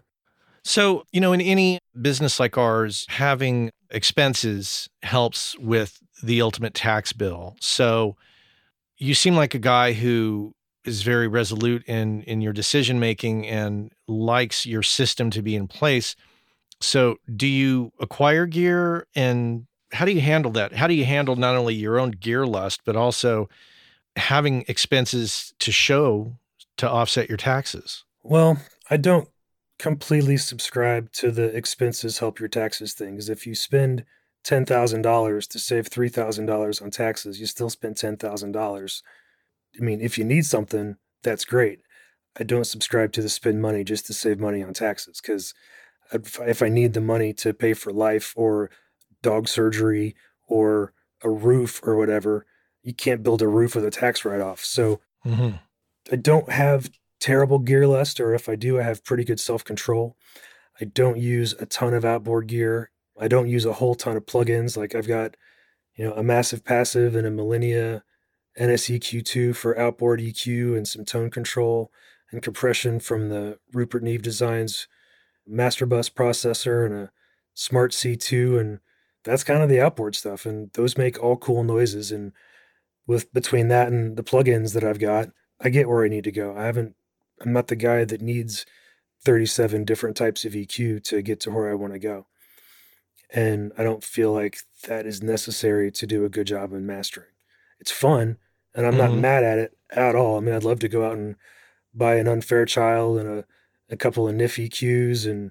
So, in any business like ours, having expenses helps with the ultimate tax bill. So you seem like a guy who is very resolute in your decision making and likes your system to be in place. So do you acquire gear, and how do you handle that? How do you handle not only your own gear lust, but also having expenses to show to offset your taxes? Well, I don't completely subscribe to the expenses help your taxes thing. Because if you spend $10,000 to save $3,000 on taxes, you still spend $10,000. I mean, if you need something, that's great. I don't subscribe to the spend money just to save money on taxes, because if I need the money to pay for life or dog surgery or a roof or whatever, you can't build a roof with a tax write-off. So I don't have terrible gear lust, or if I do, I have pretty good self-control. I don't use a ton of outboard gear. I don't use a whole ton of plugins. Like I've got, a Massive Passive and a Millennia NSEQ2 for outboard EQ and some tone control and compression from the Rupert Neve Designs Master Bus processor and a Smart C2, and that's kind of the outboard stuff. And those make all cool noises. And between that and the plugins that I've got, I get where I need to go. I'm not the guy that needs 37 different types of EQ to get to where I want to go. And I don't feel like that is necessary to do a good job in mastering. It's fun, and I'm not mad at it at all. I mean, I'd love to go out and buy an Unfair Child and a couple of NIF EQs and,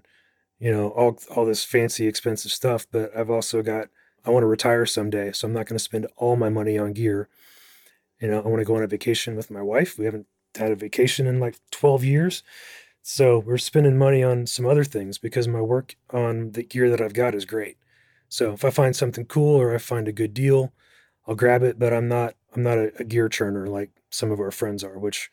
all this fancy, expensive stuff. But I want to retire someday, so I'm not going to spend all my money on gear. I want to go on a vacation with my wife. We haven't had a vacation in like 12 years. So we're spending money on some other things because my work on the gear that I've got is great. So if I find something cool or I find a good deal, I'll grab it, but I'm not a gear churner like some of our friends are, which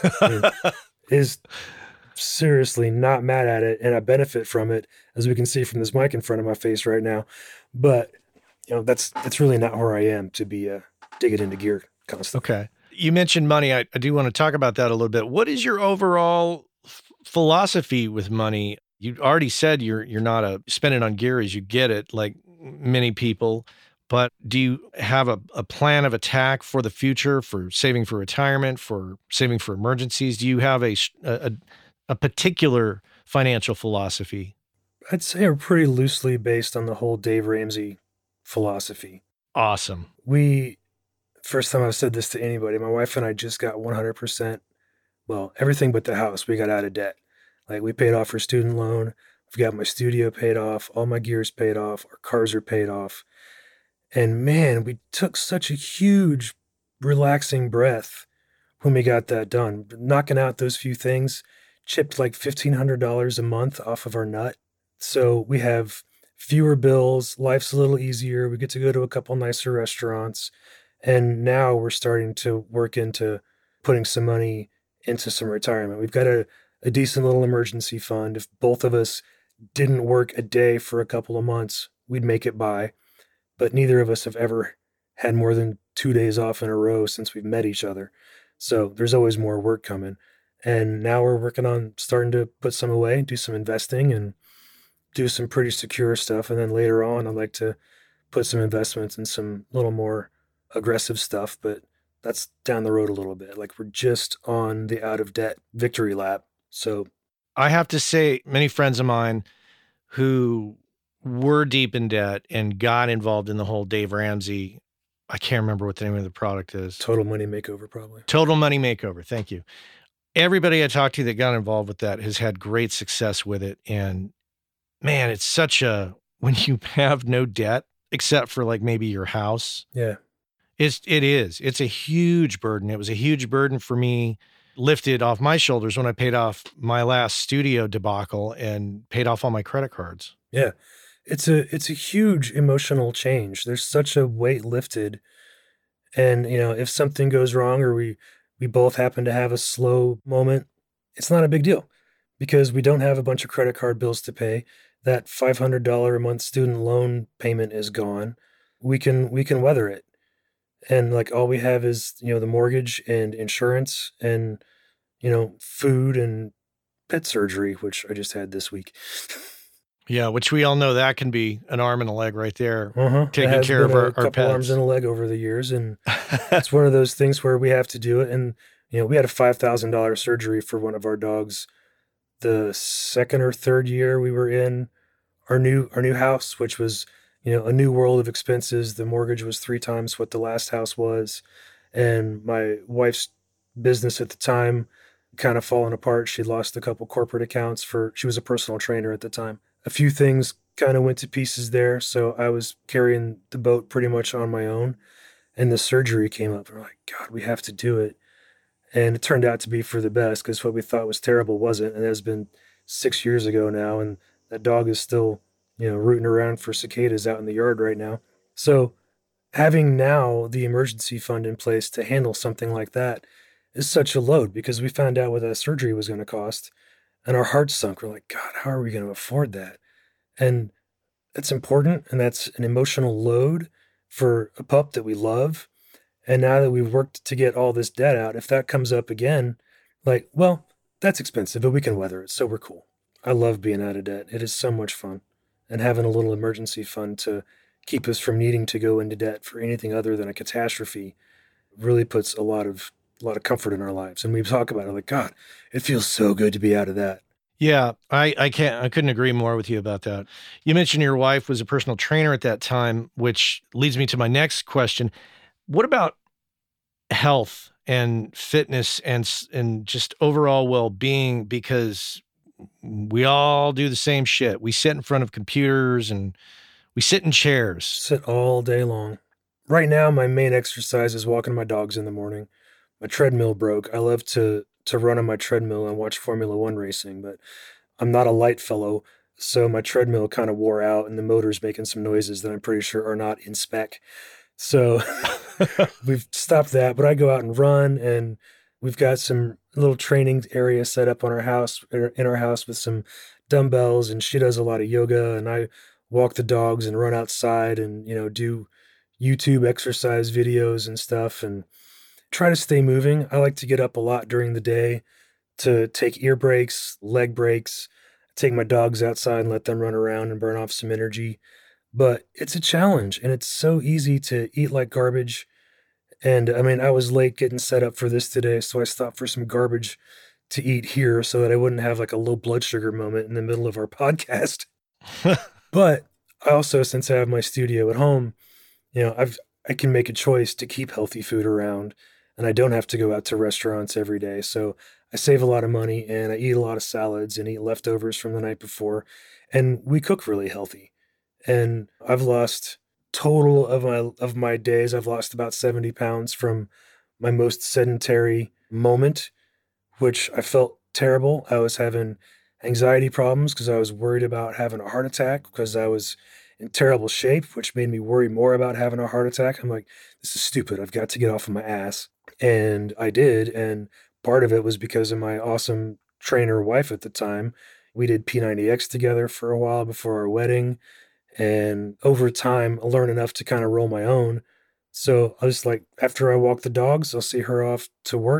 is seriously not mad at it. And I benefit from it, as we can see from this mic in front of my face right now. But, that's really not where I am to be digging into gear constantly. Okay. You mentioned money. I do want to talk about that a little bit. What is your overall philosophy with money? You already said you're not a spend it on gear as you get it, like many people. But do you have a plan of attack for the future, for saving for retirement, for saving for emergencies? Do you have a particular financial philosophy? I'd say we're pretty loosely based on the whole Dave Ramsey philosophy. Awesome. First time I've said this to anybody, my wife and I just got 100%, well, everything but the house, we got out of debt. Like we paid off her student loan. I've got my studio paid off. All my gear's paid off. Our cars are paid off. And man, we took such a huge, relaxing breath when we got that done. Knocking out those few things chipped like $1,500 a month off of our nut. So we have fewer bills. Life's a little easier. We get to go to a couple nicer restaurants. And now we're starting to work into putting some money into some retirement. We've got a decent little emergency fund. If both of us didn't work a day for a couple of months, we'd make it by. But neither of us have ever had more than 2 days off in a row since we've met each other. So there's always more work coming. And now we're working on starting to put some away, do some investing, and do some pretty secure stuff. And then later on, I'd like to put some investments in some little more aggressive stuff, but that's down the road a little bit. Like we're just on the out of debt victory lap. So I have to say, many friends of mine who were deep in debt and got involved in the whole Dave Ramsey, I can't remember what the name of the product is. Total Money Makeover, probably. Total Money Makeover. Thank you. Everybody I talked to that got involved with that has had great success with it. And man, it's when you have no debt, except for like maybe your house. Yeah. It's a huge burden. It was a huge burden for me, lifted off my shoulders when I paid off my last studio debacle and paid off all my credit cards. Yeah. It's a huge emotional change. There's such a weight lifted. And, if something goes wrong or we both happen to have a slow moment, it's not a big deal because we don't have a bunch of credit card bills to pay. That $500 a month student loan payment is gone. We can weather it. And like all we have is, the mortgage and insurance and, food and pet surgery, which I just had this week. Yeah, which we all know that can be an arm and a leg right there, taking care of our couple pets. Arms and a leg over the years. And it's one of those things where we have to do it. And, we had a $5,000 surgery for one of our dogs the second or third year we were in our new house, which was, a new world of expenses. The mortgage was 3 times what the last house was. And my wife's business at the time kind of fallen apart. She lost a couple corporate accounts she was a personal trainer at the time. A few things kind of went to pieces there. So I was carrying the boat pretty much on my own. And the surgery came up. We're like, God, we have to do it. And it turned out to be for the best because what we thought was terrible wasn't. And it has been 6 years ago now. And that dog is still, rooting around for cicadas out in the yard right now. So having now the emergency fund in place to handle something like that is such a load because we found out what that surgery was going to cost and our hearts sunk. We're like, God, how are we going to afford that? And that's important. And that's an emotional load for a pup that we love. And now that we've worked to get all this debt out, if that comes up again, like, well, that's expensive, but we can weather it. So we're cool. I love being out of debt. It is so much fun. And having a little emergency fund to keep us from needing to go into debt for anything other than a catastrophe really puts a lot of comfort in our lives. And we talk about it like, God, it feels so good to be out of that. Yeah, I couldn't agree more with you about that. You mentioned your wife was a personal trainer at that time, which leads me to my next question. What about health and fitness and just overall well-being? Because we all do the same shit. We sit in front of computers and we sit in chairs. Sit all day long. Right now, my main exercise is walking my dogs in the morning. My treadmill broke. I love to run on my treadmill and watch Formula One racing, but I'm not a light fellow, so my treadmill kind of wore out and the motor's making some noises that I'm pretty sure are not in spec. So we've stopped that, but I go out and run, and we've got some little training area set up in our house with some dumbbells, and she does a lot of yoga, and I walk the dogs and run outside and, do YouTube exercise videos and stuff and try to stay moving. I like to get up a lot during the day to take ear breaks, leg breaks, take my dogs outside and let them run around and burn off some energy. But it's a challenge, and it's so easy to eat like garbage. And I mean, I was late getting set up for this today, so I stopped for some garbage to eat here so that I wouldn't have like a low blood sugar moment in the middle of our podcast. But I also, since I have my studio at home, I can make a choice to keep healthy food around, and I don't have to go out to restaurants every day. So I save a lot of money, and I eat a lot of salads and eat leftovers from the night before, and we cook really healthy. And I've lost total of my days, I've lost about 70 pounds from my most sedentary moment, which I felt terrible. I was having anxiety problems because I was worried about having a heart attack because I was in terrible shape, which made me worry more about having a heart attack. I'm like, this is stupid. I've got to get off of my ass. And I did. And part of it was because of my awesome trainer wife at the time. We did P90X together for a while before our wedding. And over time, I learned enough to kind of roll my own. So I was like, after I walk the dogs, I'll see her off to work.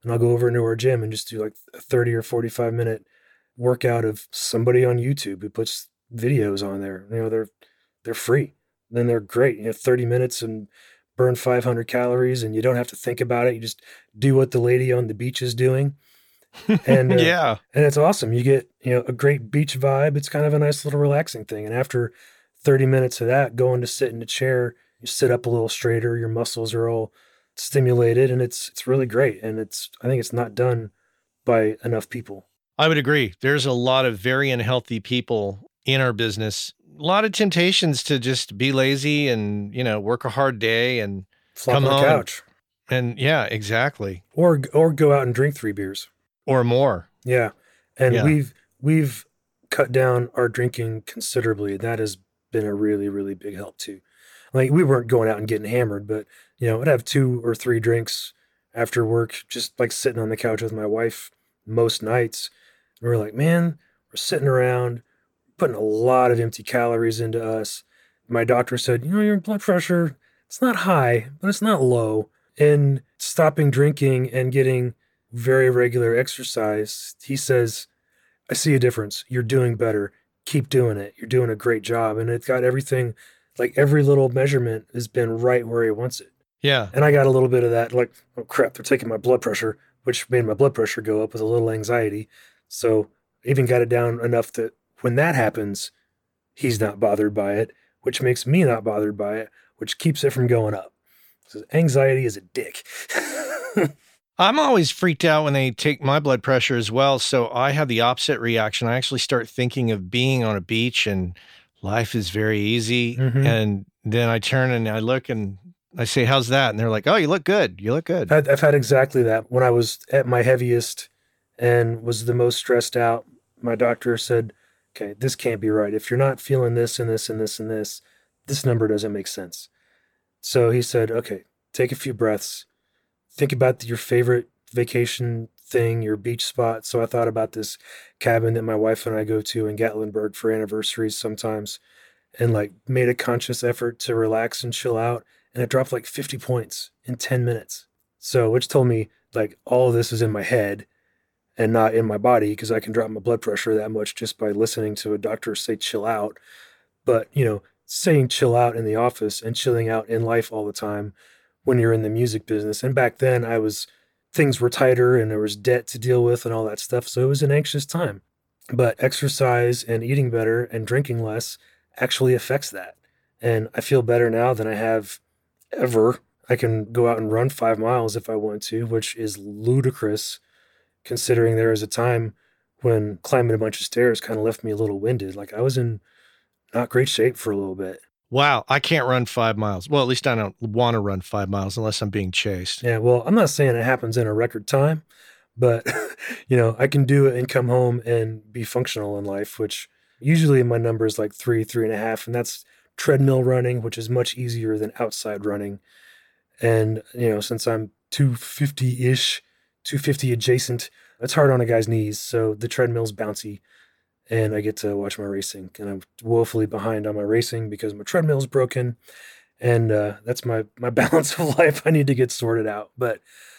and I'll go over into our gym and just do like a 30 or 45 minute workout of somebody on YouTube who puts videos on there. They're free. Then they're great. 30 minutes and burn 500 calories, and you don't have to think about it. You just do what the lady on the beach is doing. And yeah. And it's awesome. You get, a great beach vibe. It's kind of a nice little relaxing thing. And after 30 minutes of that, going to sit in a chair, you sit up a little straighter, your muscles are all stimulated, and it's really great. And I think it's not done by enough people. I would agree. There's a lot of very unhealthy people in our business. A lot of temptations to just be lazy and, work a hard day and Flop come on the home couch. And yeah, exactly. Or go out and drink 3 beers. Or more. Yeah. And we've cut down our drinking considerably. That has been a really, really big help too. Like, we weren't going out and getting hammered, but, I'd have 2 or 3 drinks after work, just like sitting on the couch with my wife most nights. And we're like, man, we're sitting around, putting a lot of empty calories into us. My doctor said, your blood pressure, it's not high, but it's not low. And stopping drinking and getting very regular exercise, he says, I see a difference. You're doing better. Keep doing it. You're doing a great job. And it's got everything, like every little measurement has been right where he wants it. Yeah. And I got a little bit of that, like, oh crap, they're taking my blood pressure, which made my blood pressure go up with a little anxiety. So I even got it down enough that when that happens, he's not bothered by it, which makes me not bothered by it, which keeps it from going up. So anxiety is a dick. I'm always freaked out when they take my blood pressure as well. So I have the opposite reaction. I actually start thinking of being on a beach and life is very easy. Mm-hmm. And then I turn and I look and I say, how's that? And they're like, oh, you look good. You look good. I've had exactly that. When I was at my heaviest and was the most stressed out, my doctor said, okay, this can't be right. If you're not feeling this and this and this and this number doesn't make sense. So he said, okay, take a few breaths. Think about your favorite vacation thing, your beach spot. So I thought about this cabin that my wife and I go to in Gatlinburg for anniversaries sometimes, and like made a conscious effort to relax and chill out. And it dropped like 50 points in 10 minutes. So, which told me like all of this is in my head and not in my body, because I can drop my blood pressure that much just by listening to a doctor say chill out. But, saying chill out in the office and chilling out in life all the time when you're in the music business. And back then things were tighter and there was debt to deal with and all that stuff. So it was an anxious time. But exercise and eating better and drinking less actually affects that. And I feel better now than I have ever. I can go out and run 5 miles if I want to, which is ludicrous considering there was a time when climbing a bunch of stairs kind of left me a little winded. Like, I was in not great shape for a little bit. Wow. I can't run 5 miles. Well, at least I don't want to run 5 miles unless I'm being chased. Yeah. Well, I'm not saying it happens in a record time, but I can do it and come home and be functional in life, which usually my number is like 3.5. And that's treadmill running, which is much easier than outside running. And, since I'm 250-ish, 250 adjacent, it's hard on a guy's knees. So the treadmill's bouncy and I get to watch my racing, and I'm woefully behind on my racing because my treadmill's broken. And that's my balance of life I need to get sorted out. But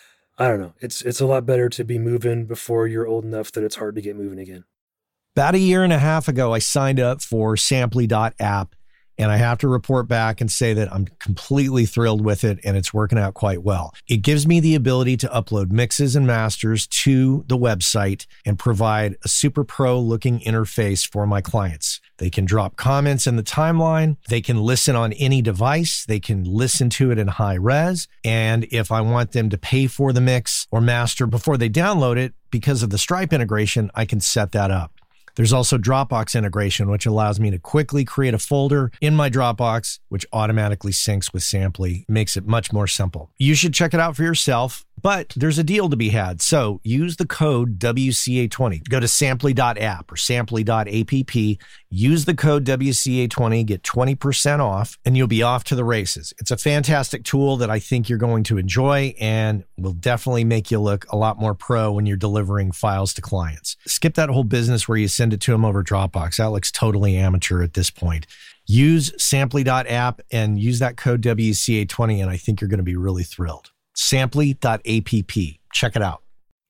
I don't know. It's a lot better to be moving before you're old enough that it's hard to get moving again. About a year and a half ago, I signed up for Samply.app, and I have to report back and say that I'm completely thrilled with it, and it's working out quite well. It gives me the ability to upload mixes and masters to the website and provide a super pro looking interface for my clients. They can drop comments in the timeline. They can listen on any device. They can listen to it in high res. And if I want them to pay for the mix or master before they download it, because of the Stripe integration, I can set that up. There's also Dropbox integration, which allows me to quickly create a folder in my Dropbox, which automatically syncs with Samply. Makes it much more simple. You should check it out for yourself, but there's a deal to be had. So use the code WCA20. Go to Samply.app or Samply.app. Use the code WCA20, get 20% off, and you'll be off to the races. It's a fantastic tool that I think you're going to enjoy and will definitely make you look a lot more pro when you're delivering files to clients. Skip that whole business where you send it to them over Dropbox. That looks totally amateur at this point. Use Samply.app and use that code WCA20, and I think you're going to be really thrilled. Samply.app. Check it out.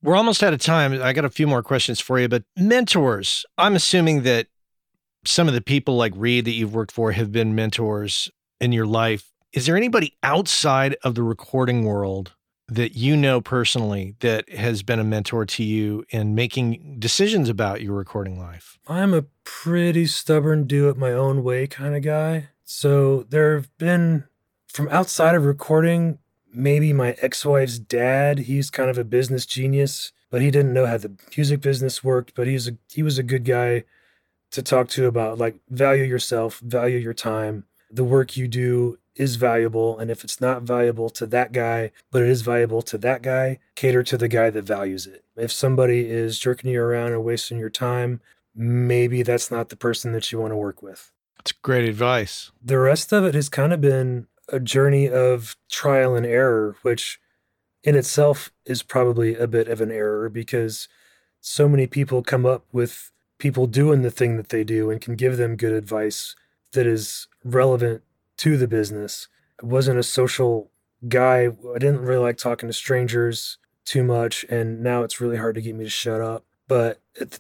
We're almost out of time. I got a few more questions for you, but mentors, I'm assuming that some of the people like Reed that you've worked for have been mentors in your life. Is there anybody outside of the recording world that you know personally that has been a mentor to you in making decisions about your recording life? I'm a pretty stubborn, do it my own way kind of guy. So there have been, from outside of recording, maybe my ex-wife's dad. He's kind of a business genius, but he didn't know how the music business worked, but he was a good guy to talk to about, like, value yourself, value your time. The work you do is valuable, and if it's not valuable to that guy, but it is valuable to that guy, cater to the guy that values it. If somebody is jerking you around and wasting your time, maybe that's not the person that you want to work with. That's great advice. The rest of it has kind of been a journey of trial and error, which in itself is probably a bit of an error because so many people come up with people doing the thing that they do and can give them good advice that is relevant to the business. I wasn't a social guy. I didn't really like talking to strangers too much, and now it's really hard to get me to shut up. But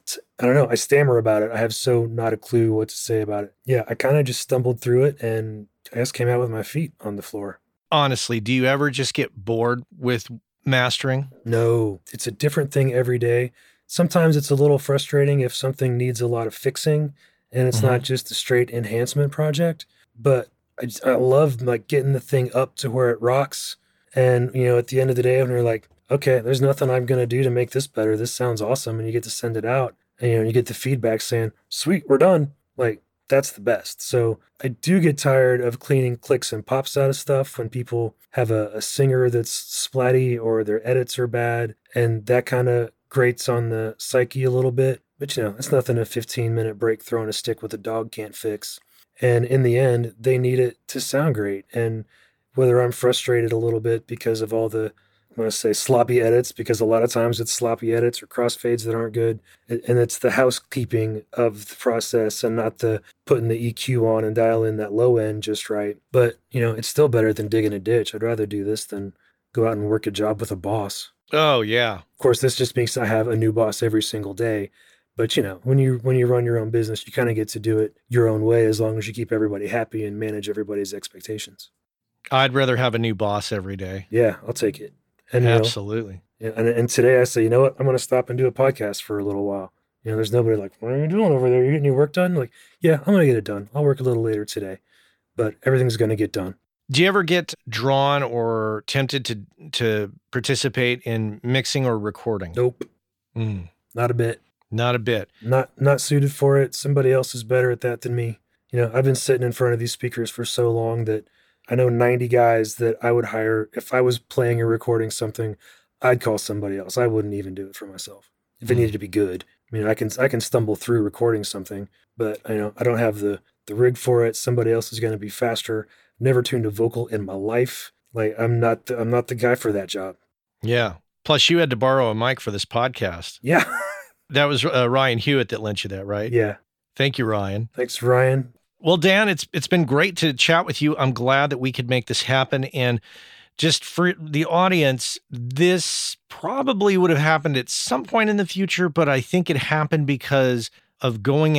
I don't know, I stammer about it. I have so not a clue what to say about it. Yeah, I kind of just stumbled through it and I guess came out with my feet on the floor. Honestly, do you ever just get bored with mastering? No, it's a different thing every day. Sometimes it's a little frustrating if something needs a lot of fixing and it's not just a straight enhancement project, but I love like getting the thing up to where it rocks. And, you know, at the end of the day, when you're like, okay, there's nothing I'm going to do to make this better. This sounds awesome. And you get to send it out and, you know, you get the feedback saying, sweet, we're done. Like, that's the best. So I do get tired of cleaning clicks and pops out of stuff when people have a singer that's splatty or their edits are bad. And that kind of grates on the psyche a little bit. But, you know, it's nothing a 15-minute break throwing a stick with a dog can't fix. And in the end, they need it to sound great. And whether I'm frustrated a little bit because of all the, I'm going to say sloppy edits, because a lot of times it's sloppy edits or crossfades that aren't good. And it's the housekeeping of the process and not the putting the EQ on and dial in that low end just right. But, you know, it's still better than digging a ditch. I'd rather do this than go out and work a job with a boss. Oh, yeah. Of course, this just means I have a new boss every single day. But, you know, when you run your own business, you kind of get to do it your own way as long as you keep everybody happy and manage everybody's expectations. I'd rather have a new boss every day. Yeah, I'll take it. And, absolutely. You know, and today I say, you know what? I'm going to stop and do a podcast for a little while. You know, there's nobody like, what are you doing over there? You getting your work done? Like, yeah, I'm going to get it done. I'll work a little later today, but everything's going to get done. Do you ever get drawn or tempted to participate in mixing or recording? Nope. Not a bit. Not a bit. Not suited for it. Somebody else is better at that than me. You know, I've been sitting in front of these speakers for so long that I know 90 guys that I would hire. If I was playing or recording something, I'd call somebody else. I wouldn't even do it for myself if it needed to be good. I mean, I can stumble through recording something, but I know I don't have the rig for it. Somebody else is going to be faster. Never tuned a vocal in my life. Like, I'm not the guy for that job. Yeah. Plus, you had to borrow a mic for this podcast. Yeah. That was Ryan Hewitt that lent you that, right? Yeah. Thank you, Ryan. Thanks, Ryan. Well, Dan, it's been great to chat with you. I'm glad that we could make this happen. And just for the audience, this probably would have happened at some point in the future, but I think it happened because of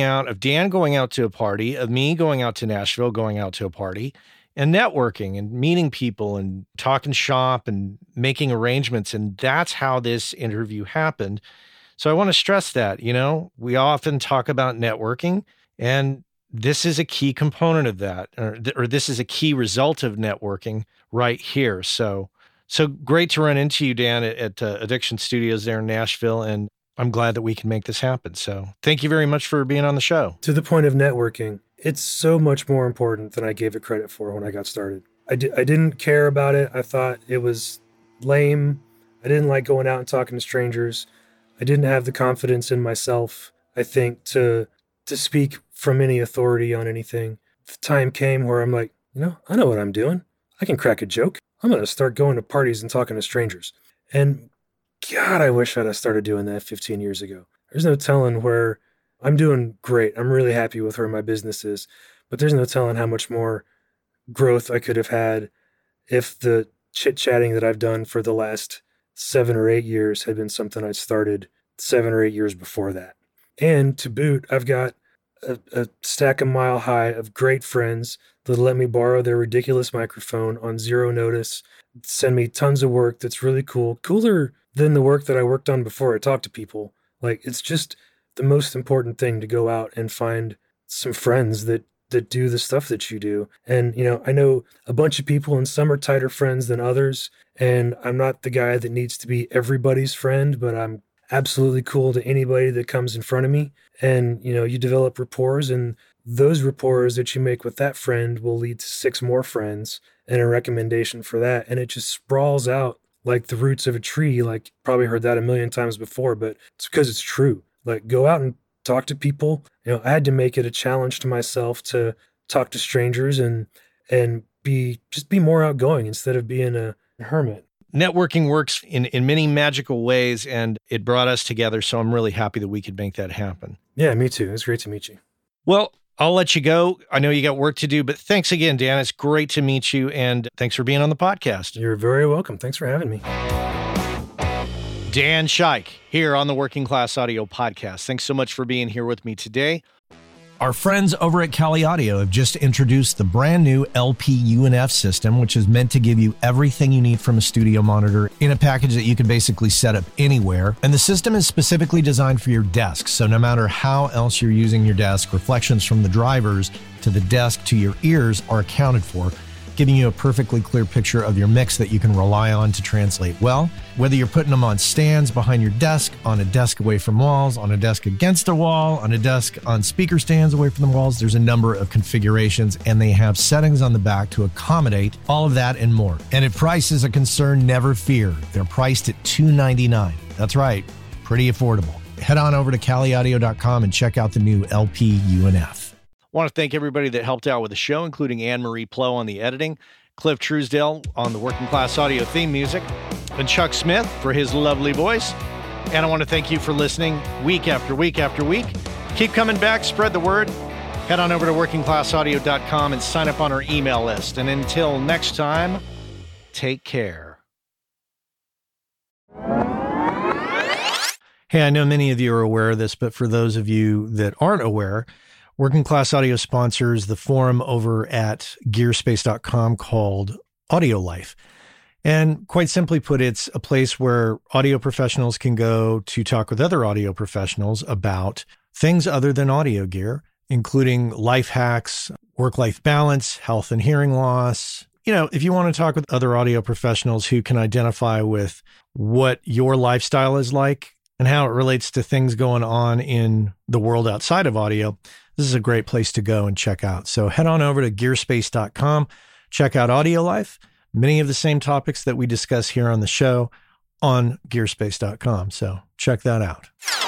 Dan going out to a party, of me going out to Nashville, going out to a party, and networking and meeting people and talking shop and making arrangements. And that's how this interview happened. So I want to stress that, you know, we often talk about networking, and this is a key component of that, or this is a key result of networking right here. So great to run into you, Dan, at Addiction Studios there in Nashville, and I'm glad that we can make this happen. So thank you very much for being on the show. To the point of networking, it's so much more important than I gave it credit for when I got started. I didn't care about it. I thought it was lame. I didn't like going out and talking to strangers. I didn't have the confidence in myself, I think, to speak from any authority on anything. The time came where I'm like, you know, I know what I'm doing. I can crack a joke. I'm going to start going to parties and talking to strangers. And God, I wish I'd have started doing that 15 years ago. There's no telling where I'm doing great. I'm really happy with where my business is, but there's no telling how much more growth I could have had if the chit-chatting that I've done for the last 7 or 8 years had been something I started 7 or 8 years before that. And to boot, I've got a stack a mile high of great friends that let me borrow their ridiculous microphone on zero notice, send me tons of work that's really cool, cooler than the work that I worked on before I talked to people. Like, it's just the most important thing to go out and find some friends that do the stuff that you do. And, I know a bunch of people, and some are tighter friends than others. And I'm not the guy that needs to be everybody's friend, but I'm absolutely cool to anybody that comes in front of me. And, you develop rapport, and those rapport that you make with that friend will lead to 6 more friends and a recommendation for that. And it just sprawls out like the roots of a tree. Like, probably heard that a million times before, but it's because it's true. Like, go out and talk to people. I had to make it a challenge to myself to talk to strangers and be more outgoing instead of being a hermit. Networking works in many magical ways, and it brought us together. So I'm really happy that we could make that happen. Yeah, me too. It's great to meet you. Well, I'll let you go. I know you got work to do, but thanks again, Dan. It's great to meet you, and thanks for being on the podcast. You're very welcome. Thanks for having me. Dan Shike here on the Working Class Audio Podcast. Thanks so much for being here with me today. Our friends over at Kali Audio have just introduced the brand new LP UNF system, which is meant to give you everything you need from a studio monitor in a package that you can basically set up anywhere. And the system is specifically designed for your desk. So no matter how else you're using your desk, reflections from the drivers to the desk to your ears are accounted for, giving you a perfectly clear picture of your mix that you can rely on to translate well. Whether you're putting them on stands behind your desk, on a desk away from walls, on a desk against a wall, on a desk on speaker stands away from the walls, there's a number of configurations, and they have settings on the back to accommodate all of that and more. And if price is a concern, never fear. They're priced at $299. That's right, pretty affordable. Head on over to KaliAudio.com and check out the new LP UNF. I want to thank everybody that helped out with the show, including Anne-Marie Plow on the editing, Cliff Truesdale on the Working Class Audio theme music, and Chuck Smith for his lovely voice. And I want to thank you for listening week after week after week. Keep coming back, spread the word. Head on over to workingclassaudio.com and sign up on our email list. And until next time, take care. Hey, I know many of you are aware of this, but for those of you that aren't aware, Working Class Audio sponsors the forum over at gearspace.com called Audio Life. And quite simply put, it's a place where audio professionals can go to talk with other audio professionals about things other than audio gear, including life hacks, work-life balance, health and hearing loss. If you want to talk with other audio professionals who can identify with what your lifestyle is like and how it relates to things going on in the world outside of audio, this is a great place to go and check out. So head on over to gearspace.com, check out Audio Life, many of the same topics that we discuss here on the show on gearspace.com. So check that out.